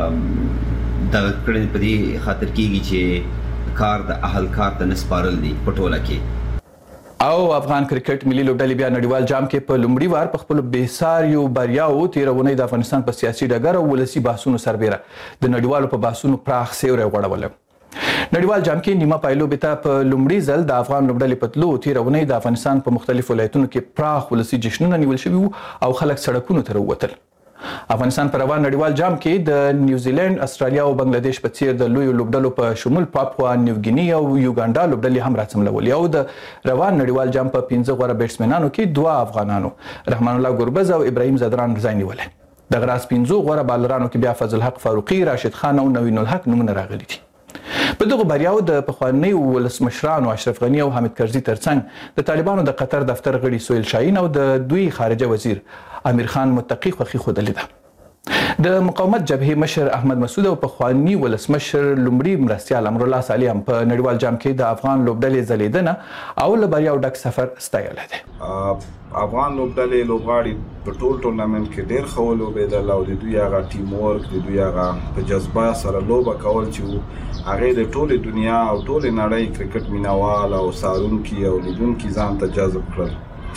دا کړنې په دې خاطر کېږي چې کار د اهل کار ته نسپارل دي په ټوله کې. او افغان کرکټ ملي لوبډلې بیا نړیوال جام کې په لومړي وار په خپل بېساریو بریاو تیرونې د افغانستان په سیاسي ډګر او ولسي بحثونو سربېره د نړیوالو په بحثونو پراخ سیوری غوړولی. نړیوال جام کې نیمه پایلوبې ته په لومړي ځل د افغان لوبډلې په تلو تیرونې د افغانستان په مختلفو ولایتونو کې پراخ ولسي جشنونه نیول شوي وو او خلک سړکونو ته راووتل. افغانستان پر روان نړیوال جام کې د نیوزیلند، استرالیا او بنگلاديش په څیر د لویو لوبډلو په شمول پاپوا نیوګینی او یوګانډا لوبډلې هم راڅملولې او د روان نړیوال جام په پنځه غوره بیټسمنانو کې دوه افغانانو رحمان الله ګربز او ابراهیم زدران ځای نیولې. د غراس پنځو غوره بالرانو کې بیا فضل حق فاروقي، راشد خان او نوین الحق نومونه راغلي دي. په دغه بریاو د پخواني ولسمشرانو اشرف غنی او حامد کرزي ترڅنګ د طالبانو د قطر دفتر غړي سویل شاهین او د دوی خارجه وزیر امیر خان متقی خوښي ښودلې ده. د مقاومت جبهې مشر احمد مسعود او پخوانی ولسمشر لومړي مرستیال امر الله صالح هم په نړیوال جام کې د افغان لوبډلې ځلیدنه او له بریاو ډک سفر ستایلی دی. افغان لوبډلې لوبغاړي په ټول ټورنمنټ کې ډېر ښه ولوبېدل او د دوی هغه ټیم ورک د دوی هغه په جذبه سره لوبه کول چې هغې د ټولې دنیا او ټولې نړۍ کرکټ مینوال او څارونکي او لیدونکي ځان ته جذب کړل.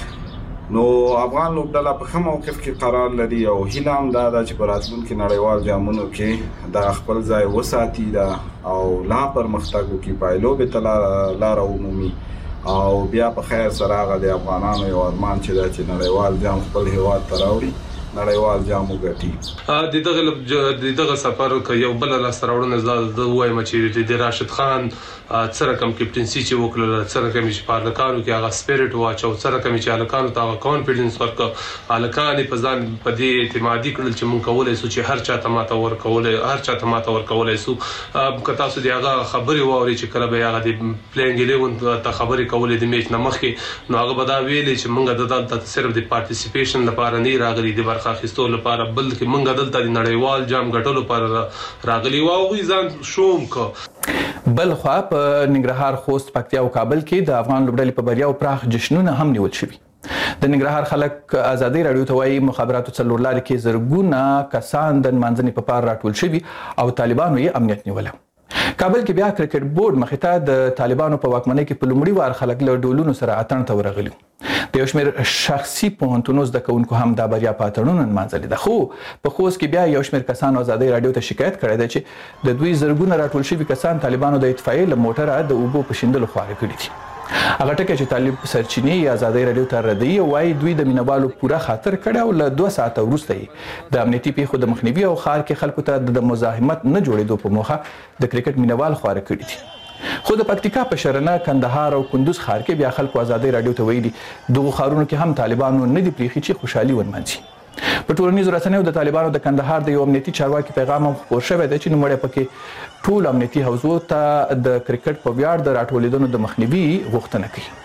نو افغان لوبډله په ښه موقف کې قرار لري او هیله هم دا ده چې په راتلونکي نړیوال جامونو کې دا خپل ځای وساتي دا او لا پرمختګ وکړي، پایلوبې ته لاره ومومي او بیا په خیر سره هغه د افغانانو یو ارمان چې دا چې نړیوال جام خپل هیواد ته راوړي، نړیوال جام وګټي. د دغه د دغه سفر کې یو بل لاس راوړنه زده وایم چې د راشد خان څنګه کم کیپټنسي چې وکړل، څنګه کم چې پارلکانو کې هغه سپیرټ واچو، څنګه کم چې الکانو ته کانفیډنس ورکړ، الکان په ځان په دې اعتمادي کړل چې مونږ کولای شو چې هر چا ته ماته ورکولای هر چا ته ماته ورکولای شو. که تاسو دی هغه خبري ووري چې کله به هغه د پلینګ الیون ته خبري کولې د میچ نه مخکې، نو هغه به دا ویلې چې مونږ د دلته صرف د پارټیسیپیشن لپاره نه راغلي، د برخه اخیستو لپاره، بلکې مونږ دلته د نړیوال جام ګټلو لپاره راغلي او هغوی ځان شوم کو. بل خوا په ننګرهار، خوست، پکتیا او کابل کې د افغان لوبډلې په بریاو پراخ جشنونه هم نیول شوي. د ننګرهار خلک ازادي راډیو ته وایي مخابراتو څلور لارې کې زرګونه کسان د نمانځنې په پار راټول شوي او طالبانو یې امنیت نیولی. کابل کې بیا کرکټ بورډ مخې ته د طالبانو په واکمنۍ کې په لومړي وار خلک له ډولونو سره اتڼ ته ورغلي. د یو شمېر شخصي پوهنتونو زده کوونکو هم دا بریا په اتڼونو نمانځلې ده. خو په خوست کې بیا یو شمېر کسانو ازادۍ راډیو ته شکایت کړی دی چې د دوی زرګونه راټول شوي کسان طالبانو د اطفائیې له موټره د اوبو په شیندلو خواره کړي دي. هغه ټکی چې طالب سرچینې یې ازادۍ راډیو ته ردوي وایي دوی د مینوالو پوره خاطر کړی او له دوه ساعته وروسته یې د امنیتي پیښو د مخنیوي او ښار کې خلکو ته د مزاحمت نه جوړېدو په موخه د کرکټ مینوال خواره کړي دي. خو د پکتیکا په شرنه، کندهار او کندوز ښار کې بیا خلکو ازادۍ راډیو ته ویلي دغو ښارونو کې هم طالبانو نه دي پریښي چې خوشحالي ونمانځي. په ټولنیزو رسنیو د طالبانو د کندهار د یو امنیتي چارواکي پیغام هم خپور شوی دی چې نوموړی پکې ټول امنیتي حوزو ته د کرکټ په ویاړ د راټولېدنو د مخنیوي غوښتنه کوي.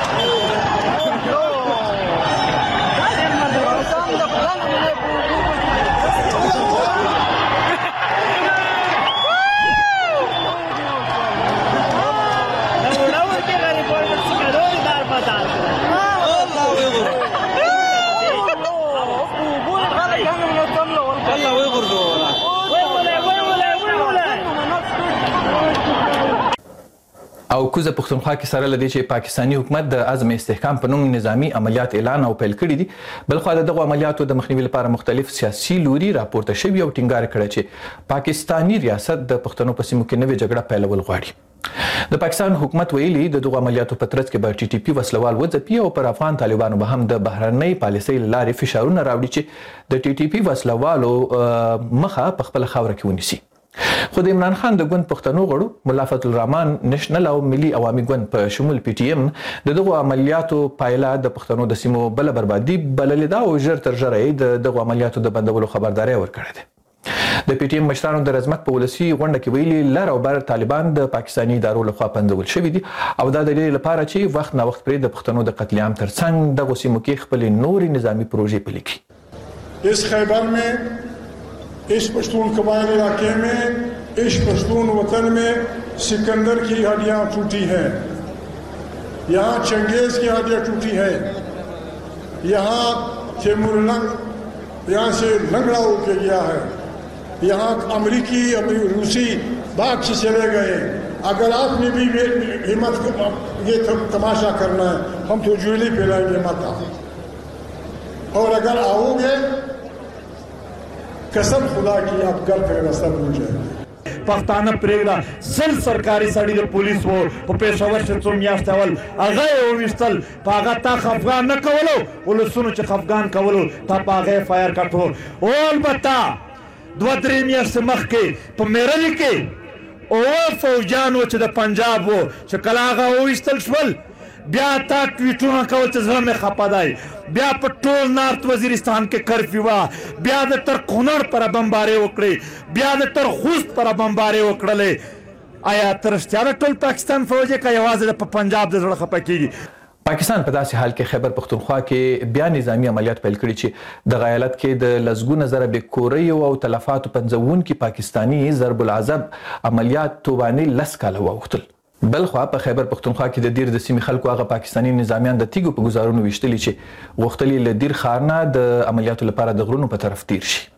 او کوزه پښتونخوا کې سره لدی چې پاکستانی حکومت د عزم استحکام په نوم نظامی عملیات اعلان او پیل کړي دي. بلخو د دغه عملیاتو د مخنیوي لپاره مختلف سیاسي لوري راپورته شوي او ټینګار کړی چې پاکستانی ریاست د پښتنو په سیمو کې نوې جګړه پیلول غواړي. د پاکستان حکومت ویلي د دغه عملیاتو په ترڅ کې به ټي ټي پی وسلوال وځپي او پر افغان طالبانو به هم د بهرنۍ پالیسۍ له لارې فشارونه راوړي چې د ټي ټي پی وسلوالو مخه په خپل خاوره کې ونیسي. خو د عمران خان د ګوند پښتنو غړو ملا فضل الرحمن نېشنل او ملي عوامي ګوند په شمول پی ټي ایم د دغه عملیاتو پایله د پښتنو د سیمو بل بربادي بللې ده او ژر تر ژره د دغه عملیاتو د بندولو خبرداري ورکړې ده. د پی ټي ایم مشرانو د رزمک په ولسی غونډه کې ویلي لر او بر طالبان د پاکستاني ادارو لخوا پنځول شوي دي او دا د دې لپاره چې وخت نه وخت پرې د پښتنو د قتل عام ترڅنګ دغه سیمو کې خپل نوري نظامی پروژې پلي کړي. اس خیبر में इस पश्तून कबाइल इलाके में इस पश्तून वतन में सिकंदर की हड्डियां टूटी हैं, यहाँ चंगेज की हड्डियां टूटी हैं, यहाँ तैमूर लंग यहाँ से लंगड़ा होके गया है, यहाँ अमरीकी रूसी भाग से चले गए. अगर आपने भी हिम्मत ये तमाशा करना है हम तो ज्वेली फैलाएंगे मत आओ, और अगर आओगे कसम खुदा की आप घर पे रास्ता भूल जाएंगे. پښتانه پرېږده سل سرکاري سړي د پولیس وو په پېښور کې څو میاشتې اول هغه یې وویشتل، په هغه تا خفګان نه کولو، ولسونو چې خفګان کولو تا په هغه یې فایر کړو. او البته دوه درې میاشتې مخکې په میرلي کې اوه فوجیان و چې د پنجاب وو چې کله هغه وویشتل شول بیا تا ټویټونه کول چې زړه مې خفه دی. بیا په ټول نارت وزیرستان کې کرفیو وه، بیا د تر کونړ پر بمبارې وکړې، بیا د تر خوست پر بمبارې وکړلې. آیا تر رښتیا د ټول پاکستان فوج که یوازې د پنجاب د زړه خفه کېږي؟ پاکستان په داسې حال کې خیبر پختونخوا کې بیا نظامی عملیات پیل کړي چې د غایلت کې د لسګونه زره بیکوري او تلفات پنځون کې پاکستانی ضرب العذاب عملیات توبانی لس کاله واوښتل. بلخوا په خیبر پختونخوا کې د دیر د سیمې خلکو هغه پاکستانی نظامیان د تیګو په گزارونو ویشتلي چې غوښتلي له دیر ښار نه د عملیاتو لپاره د غرونو په طرف تیر شي.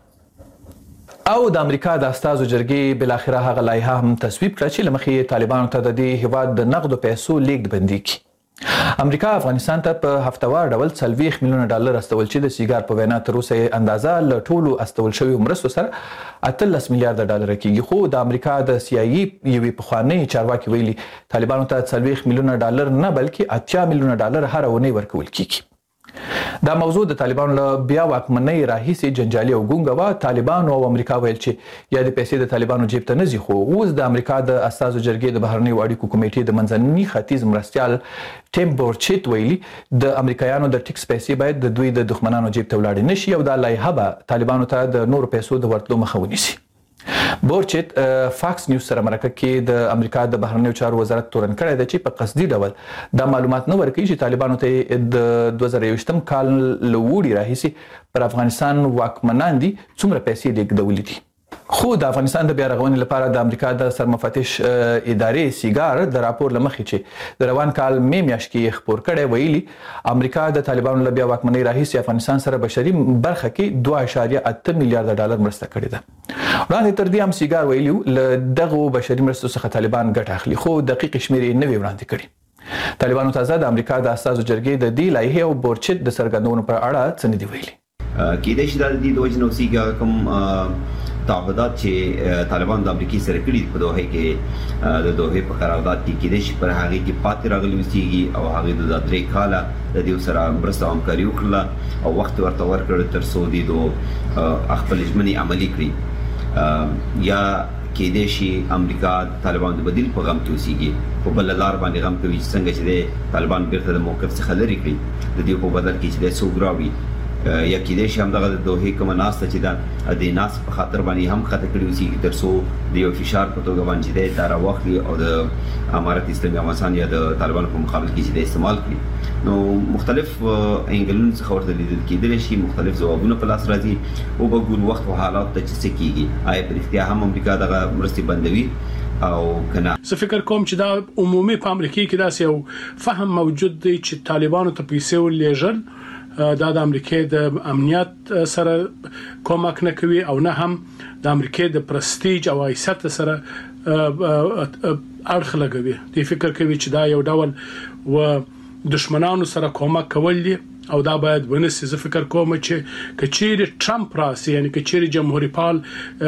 او د امریکا د استازو جرګې بلاخره هغه لایحه هم تصویب کړه چې له مخې طالبانو ته د دې هیواد د نقدو پیسو لیږد بندي کړي. امریکا افغانستان ته په هفتوار ډول څلوېښت میلیونه ډالر استول چې د سیګار په وینا تر اوسه اندازه له ټولو استول شویو مرستو سره اتلس میلیارډ ډالر کېږي. خو د امریکا د سی آی ای یوې پخوانۍ چارواکي ویلي طالبانو ته څلوېښت میلیونه ډالر نه بلکې اتیا میلیونه ډالر هره اونۍ ورکول کېږي. دا موضوع د طالبانو له بیا واکمنۍ راهیسې جنجالي او ګونګه وه. طالبانو او امریکا ویل چې یا د پیسې د طالبانو جیب ته نه ځي، خو اوس د امریکا د استازو جرګې د بهرنیو اړیکو کمیټې د منځني ختیځ مرستیال ټیم بورچیت ویلي د امریکایانو د ټیکس پیسې باید د دوی د دښمنانو جیب ته ولاړې نه شي او دا لایحه به طالبانو ته د نورو پیسو د ورتلو مخه ونیسي. بورچیت فاکس نیوز سره مرکه کې د امریکا د بهرنیو چارو وزارت تورن کړی دی چې په قصدي ډول دا معلومات نه ورکوي چې طالبانو ته د دوه زره یوویشتم کال له وړي راهیسې پر افغانستان واکمنان دي څومره پیسې لیږدولې دي. خو د افغانستان د بیا رغونې لپاره د امریکا د سرمفتش ادارې سیګار د راپور له مخې چې د روان کال می میاشت کې خپور کړی ویلي امریکا د طالبانو له بیا واکمنۍ راهیسې افغانستان سره بشري برخه کې دوه اعشاریه اته میلیارډ ډالر مرسته کړې ده. وړاندې تر دې هم سیګار ویلي له دغو بشري مرستو څخه طالبان ګټه اخلي، خو دقیق شمېرې یې نه وي وړاندې کړي. طالبانو تازه د امریکا د استازو جرګې د دې لایحې او بورچیت د څرګندونو پر اړه څه نه دي ویلي. کېدای شي دا د دې د وجې نه اوسېږي کوم تعهدات چې طالبان د امریکای سره کړي په دوحه کې د دوحه په قرارداد کې کېدای شي پر هغه کې پاتې راغلي اوسېږي او هغه د درې کاله د دې سره مرسته همکاري وکړه او وخت ورته ورکړ تر څو دې دو خپل ژمنې عملي کړي. یا کېدای شي امریکا طالبان د بدیل په غم کې اوسېږي په بل لار باندې غم کوي چې څنګه چې طالبان بیرته د موقف څخه لرې کړي د دې په بدل کې چې د سوګراوي یا کېدای شي همدغه د دوحې کومه ناسته چې دا د ناس په خاطر باندې هم خطه کړي اوسېږي تر څو د یو فشار په توګه باندې دی دا راواخلي او د امارت اسلامي افغانستان یا د طالبانو په مقابل کې چې دی استعمال کړي. نو مختلف انګلونو څخه ورته لیدل کېدلی شي، مختلف ځوابونه په لاس راځي او به ګورو وخت او حالات ته چې څه کېږي. آیا په رښتیا هم امریکا دغه مرستې بندوي او کنه؟ زه فکر کوم چې دا عمومي په امریکا کې داسې یو فهم موجود دی چې طالبانو ته پیسې ولېږل دا د امریکا د امنیت سره کومک نه کوي او نه هم د امریکا د پرستیج او حیثیت سره اړخ لګوي. دی فکر کوي چې دا یو ډول و دشمنانو سره کومک کول دي او دا باید ونسي. زه فکر کوم چې کچېری ټرمپ راسي یعنی کچېری جمهوریت پال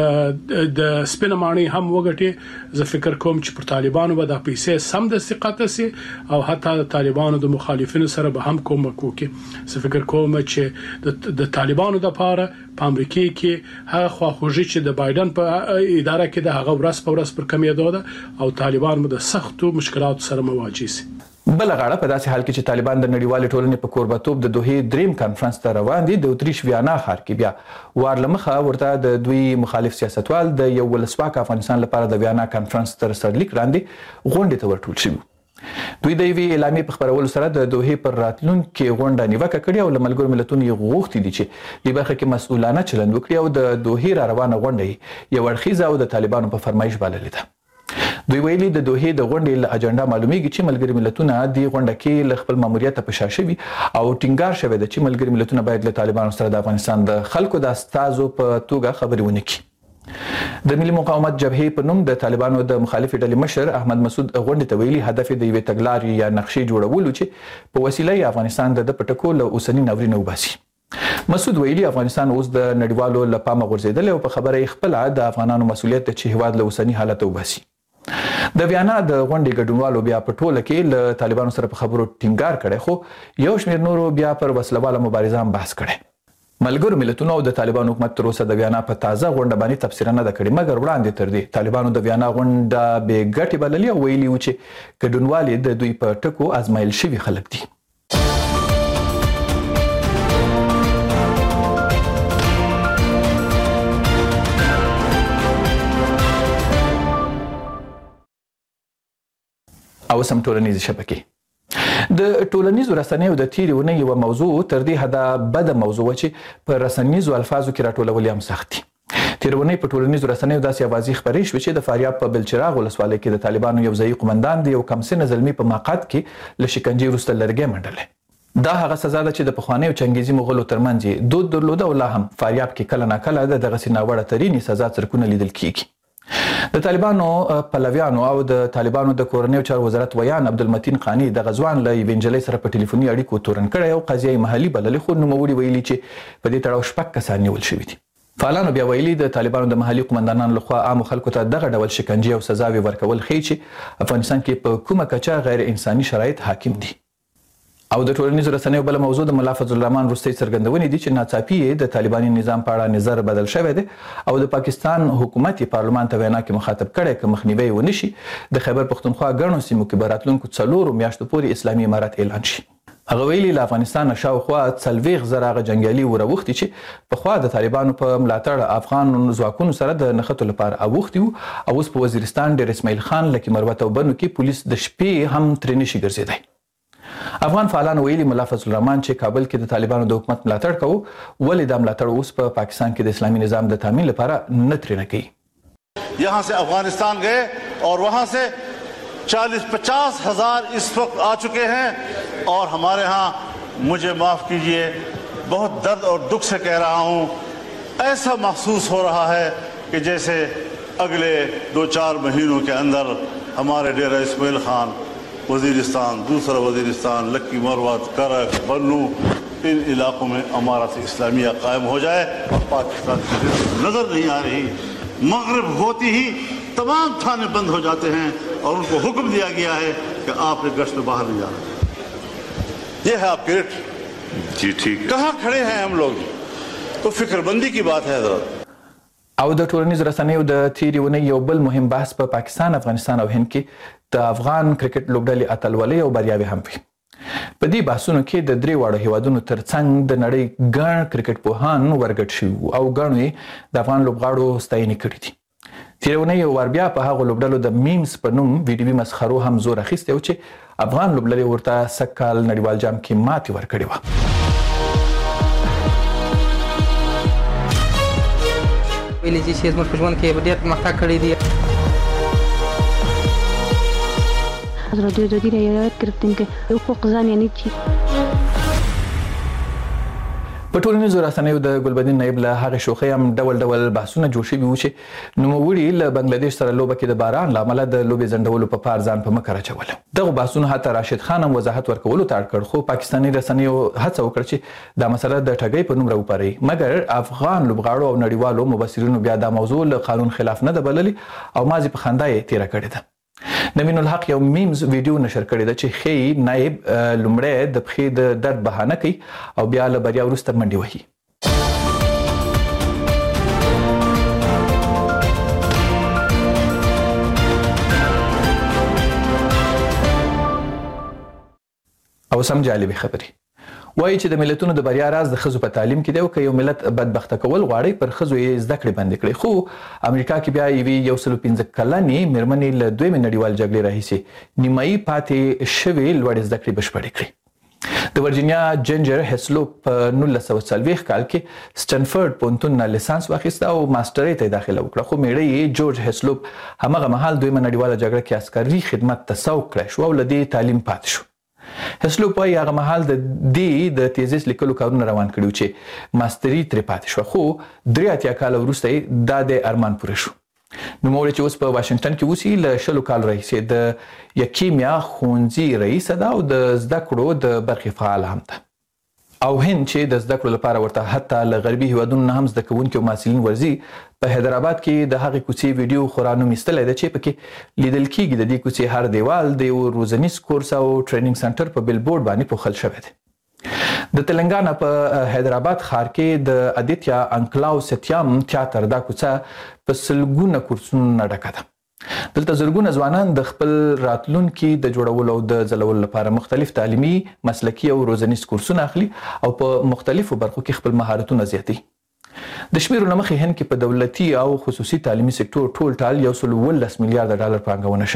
د سپینمانی هم وګټي زه فکر کوم چې پر طالبانو به د پیسې سم د استقامت سي او حتی د طالبانو د مخالفینو سره به هم کومک وکړي. زه فکر کوم چې د طالبانو د لپاره په امریکا کې هغه خواخوږي چې د بایدن په اداره کې د هغه ورځ په ورځ پر کمیدو ده او طالبان مو د سختو مشکلاتو سره مواجه سي. بل غاړه په داسې حال کې چې طالبان د نړیوالې ټولنې په کوربتوب د دوحې دریم کانفرنس ته روان دي. د اتریش ویانا ښار کې بیا وارلمخه ورته د دوی مخالف سیاستوال د یو ولسواک افغانستان لپاره د ویانا کانفرنس تر سرلیک وړاندې غونډې ته ورټول شوي. دوی د یوې اعلامیې په خپرولو سره د دوحې پر راتلونکي غونډه نیوکه کړې او له ملګرو ملتونو یې غوښتي دي چې دې برخه کې مسؤلانه چلند وکړي او د دوحې را روانه غونډه یو اړخیزه او د طالبانو په فرمایش بللې ده. دوی ویلي د دوحې د غونډې له اجنډا معلومیږي چې ملګري ملتونه د غونډه کې له خپل ماموریت په شا شوي او ټینګار شوی دی چې ملګري ملتونه باید له طالبانو سره د افغانستان د خلکو د استازو په توګه خبرې ونه کړي. د ملي مقاومت جبهې په نوم د طالبانو د مخالفې ډلې مشر احمد مسعود غونډې ته ویلي هدف د یوې تګلارې یا نقشې جوړولو چې په وسیله یې افغانستان د پټکو له اوسني ناورین وباسي. مسعود ویلي افغانستان اوس د نړیوالو له پامه غورځېدلی او په خبره یې خپله د افغانانو مسؤلیت دی چې هیواد له اوسني حالت وباسي. د ویانا د غونډې ګډونوالو بیا په ټوله کې له طالبانو سره په خبرو ټینګار کړی، خو یو شمېر نورو بیا پر وسلواله مبارزه هم بحث کړی. ملګرو ملتونو او د طالبانو حکومت تر اوسه د ویانا په تازه غونډه باندې تبصره نه ده کړې، مګر وړاندې تر دې طالبانو د ویانا غونډه بې ګټې بللې او ویلي و چې ګډونوال یې د دوی په ټکو ازمایل شوي خلک دي. او سم ټولنیزې شبکې د ټولنیزو رسنیو د تیرې ونې یو موضوع تر دې حده بده موضوع چې په رسنیزو الفاظو کې راټولول هم سخت دي. تیرونی په ټولنیزو رسنیو داسې اوازې خپرې شوې چې د فاریاب په بلچراغ ولسوالۍ کې د طالبانو یو ځایي قومندان د یو کمسنه زلمي په مقعد کې له شکنجې وروسته لرګی منډلی. دا هغه سزا ده چې د پخوانیو چنګیزي مغولو ترمنځ یې دود درلوده او لا هم فاریاب کې کله ناکله د دغسې ناوړه ترینې سزا څرکونه لیدل کیږي. د طالبانو پلویانو او د طالبانو د کورنیو چارو وزارت ویان عبدالمتین قانی د غزوان له یوې نجلۍ سره په ټلیفوني اړیکو تورن کړی او قضیه محلي بللې، خو نوموړي ویلي چې په دې تړاو شپږ کسان نیول شوي دي. فعالانو بیا ویلي د طالبانو د محلي قومندانانو لخوا عامو خلکو ته دغه ډول شکنجې او سزاوې ورکول ښیي چې افغانستان کې په کومه کچه غیر انساني شرایط حاکم دي. او د ټولنیزو رسنیو بله موضوع د ملا فضل الرحمن وروستۍ څرګندونې دي چې ناڅاپي یې د طالباني نظام په اړه نظر بدل شوی دی او د پاکستان حکومت یې پارلمان ته وینا کې مخاطب کړی که مخنیوی ونه شي د خیبر پښتونخوا ګڼو سیمو کې به راتلونکو څلورو میاشتو پورې اسلامي امارت اعلان شي. هغه ویلي له افغانستان شاوخوا څلوېښت زره هغه جنګیالي وراوښتي چې پخوا د طالبانو په ملاتړ افغان ځواکونو سره د نښتو لپاره اوښتي وو او اوس په وزیرستان ډېر اسماعیل خان لکه مروت او بنو کې پولیس د شپې هم ترې نشي ګرځېدی. افغان فعالانو ویلي ملا فضل الرحمن چې کابل کې د طالبانو د حکومت ملاتړ کوو، ولې دا ملاتړ اوس په پاکستان کې د اسلامي نظام د تامین لپاره نه ترې نه کوي. यहाँ से अफगानिस्तान गए और वहाँ से चालीस पचास हजार इस वक्त आ चुके हैं और हमारे यहाँ मुझे माफ़ कीजिए बहुत दर्द और दुख से कह रहा हूँ, ऐसा महसूस हो रहा है कि जैसे अगले दो चार महीनों के अंदर हमारे डेरा इस्माइल खान, वजीरिस्तान, दूसरा वजीरिस्तान, लक्की मरवत, करक, बन्नू, इन इलाकों में अमारत इस्लामिया कायम हो जाए और पाकिस्तान की नज़र नहीं आ रही। मगरिब होती ही तमाम थाने बंद हो जाते हैं और उनको हुक्म दिया गया है कि आप एक गश्त में बाहर नहीं जाना। ये है आपके रिट। जी ठीक। कहाँ खड़े हैं हम लोग, तो फिक्रमंदी की बात है हजरत। او د ټولنیزو رسنیو د تیرې ونې یو بل مهم بحث په پا پاکستان، افغانستان او هند کې د افغان کرکټ لوبډلې اتلولۍ او بریاوې هم وي. په دې بحثونو کې د درې واړو هیوادونو ترڅنګ د نړۍ ګڼ کرکټ پوهان ورګډ شوي او ګڼو یې د افغان لوبغاړو ستاینې کړې دي. تیرې ونې یو وار بیا په هغو لوبډلو د میمز په نوم ویډیوي مسخرو هم زور اخیستی و چې افغان لوبډلې ورته سږ کال نړیوال جام کې ماتې ورکړې وه. ویلي چې زموږ په ژوند کې ډېر پرمختګ کړی دی. از رادیو دادی را یاد گرفتیم که حقوق زن یعنی چی. په ټولنیزو رسنیو د ګلبدین نایب له هغې شوخۍ هم ډول ډول بحثونه جوړ شوي وو چې نوموړي له بنګلادیش سره لوبه کې د باران له امله د لوبې ځنډولو په پار ځان په مکر اچوله. دغو بحثونو حتی راشد خان هم وضاحت ورکولو ته اړ کړ، خو پاکستاني رسنیو هڅه وکړه چې دا مسله د ټګۍ په نوم راوپاروي، مګر افغان لوبغاړو او نړیوالو مبصرینو بیا دا موضوع له قانون خلاف نه ده بللې او مازې په خندا یې تېره کړې ده. نوین الحق یو میمز ویډیو نشر کړی ده چې ښیي نایب لومړی د پښې د درد بهانه کوي او بیا له بریا وروسته منډې وهي. او سم جالبې خبرې وایي چې د ملتونو د بریا راز د ښځو په تعلیم کې دی او که یو ملت بدبخته کول غواړي پر ښځو یې زده کړې بندې کړي. خو امریکا کې بیا یوې یو سلو پنځه کلنې مېرمنې له دویمې نړیوال جګړې راهیسې نیمایي پاتې شوې لوړې زده کړې بشپړې کړې. د ورجینیا جنجر هسلوپ په نولس سوه څلوېښت کال کې سټنفورډ پوهنتون نه لیسانس واخیسته او ماسټرۍ ته یې داخله وکړه، خو میړه یې جورج هسلوپ همغه مهال دویمه نړیواله جګړه کې عسکري خدمت ته سوق کړی شو او له دې تعلیم پاتې شو. هسلوپ وایي هغه مهال د دې د تیزیس لیکلو کارونه روان کړي چې ماستري ترې پاتې شوه، خو درې اتیا کاله وروسته یې دا د ارمان پوره شو. نوموړې چې اوس په واشنګټن کې اوسي له شلو کالو راهیسې د یکیمیا ښوونځي رئیسه ده او د زده کړو د برخې فعاله هم ده. او هند چې د زده کړو لپاره ورته حتی له غربي هیوادونو نه هم زده کوونکي او محصلین ورځي، په حیدرآباد کې د هغې کوڅې ویډیو خورا نوم ایستلی ده چې پکې لیدل کیږي د دې کوڅې هر دیوال د یو روزنیز کورس او ټریننګ سنټر په بیلبورډ باندې پوښل شوی دی. د تلنګانا په حیدرآباد ښار کې د ادیتیا انکلاو ستیام تیاتر دا کوڅه په سلګونه کورسونو نه ډکه ده. دلته زرګونه ځوانان د خپل راتلونکي د جوړولو او د ځلولو لپاره مختلف تعلیمي، مسلکي او روزنیز کورسونه اخلي او په مختلفو برخو کې خپل مهارتونه زیاتوي. د شمیرو له مخې هند کې په دولتي او خصوصي تعلیمي سکتور ټول ټال یو سل اوولس میلیارډه ډالر پانګونه شوې ده.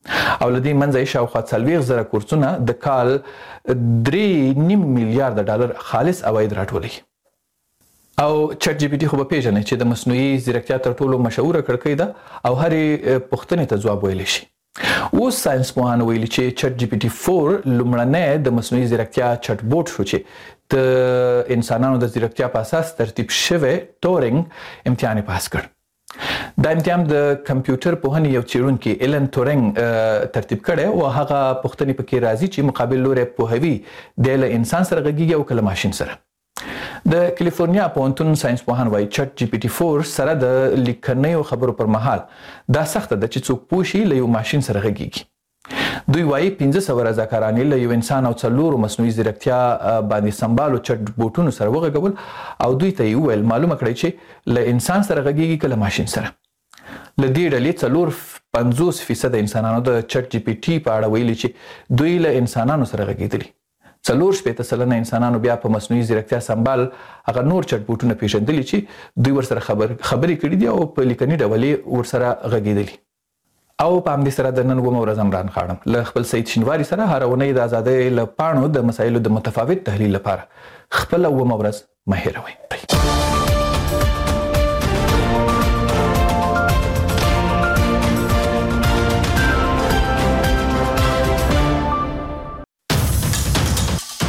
او لدی منځ شاوخوا څلوېښت زره کورسونه د کال درې نیم میلیارډ ډالر خالص عواید راټولوي. او چټ جی پی ټي خو به پیژنې چې د مصنوعي ځیرکتیا تر ټولو مشهوره کړکۍ ده او هرې پوښتنې ته ځواب ویلی شي. اوس ساينس پوهان ویلي چې چټ جی پی ټي فور لومړنی د مصنوعي ځیرکتیا چټ بوټ شو چې د انسانانو د ځیرکتیا په اساس ترتیب شوی ټورینګ امتحان پاس کړ. دا امتحان د کمپیوټر پوهنې یو څېړونکي ایلن تورینګ ترتیب کړی او هغه پوښتنې پکې راځي چې مقابل لوری پوهوي دی له انسان سره غږیږي او کله ماشین سره. د کالیفورنیا پوهنتون ساينس پوهان وایي چټ جی پی ټي فور سره د لیکنیو خبرو پر مهال دا سخته ده چې څوک پوه شي له یو ماشین سره غږیږي. دوی وایي پنځه سوه رضاکارانې له یو انسان او څلورو مصنوعي ځیرکتیا باندې سمبالو چټ بوټونو سره وغږول او دوی ته یې وویل معلومه کړئ چې له انسان سره غږیږي که له ماشین سره. له دې ډلې څلور پنځوس فیصده انسانانو د چټ جی پی ټي په اړه ویلي چې دوی له انسانانو سره غږېدلي. څلور شپېته سلنه انسانانو بیا په مصنوعي ځیرکتیا سمبال هغه نور چټ بوټونه پیژندلي چې دوی ورسره خبر خبرې کړي دي او په لیکني ډول یې ورسره غږېدلي. او په همدې سره د نن اوومه ورځ عمران خاړم له خپل سید شینواري سره هره اونۍ د ازادۍ له پاڼو د مسایلو د متفاوت تحلیل لپاره خپله اوومه ورځ مه هېروئ.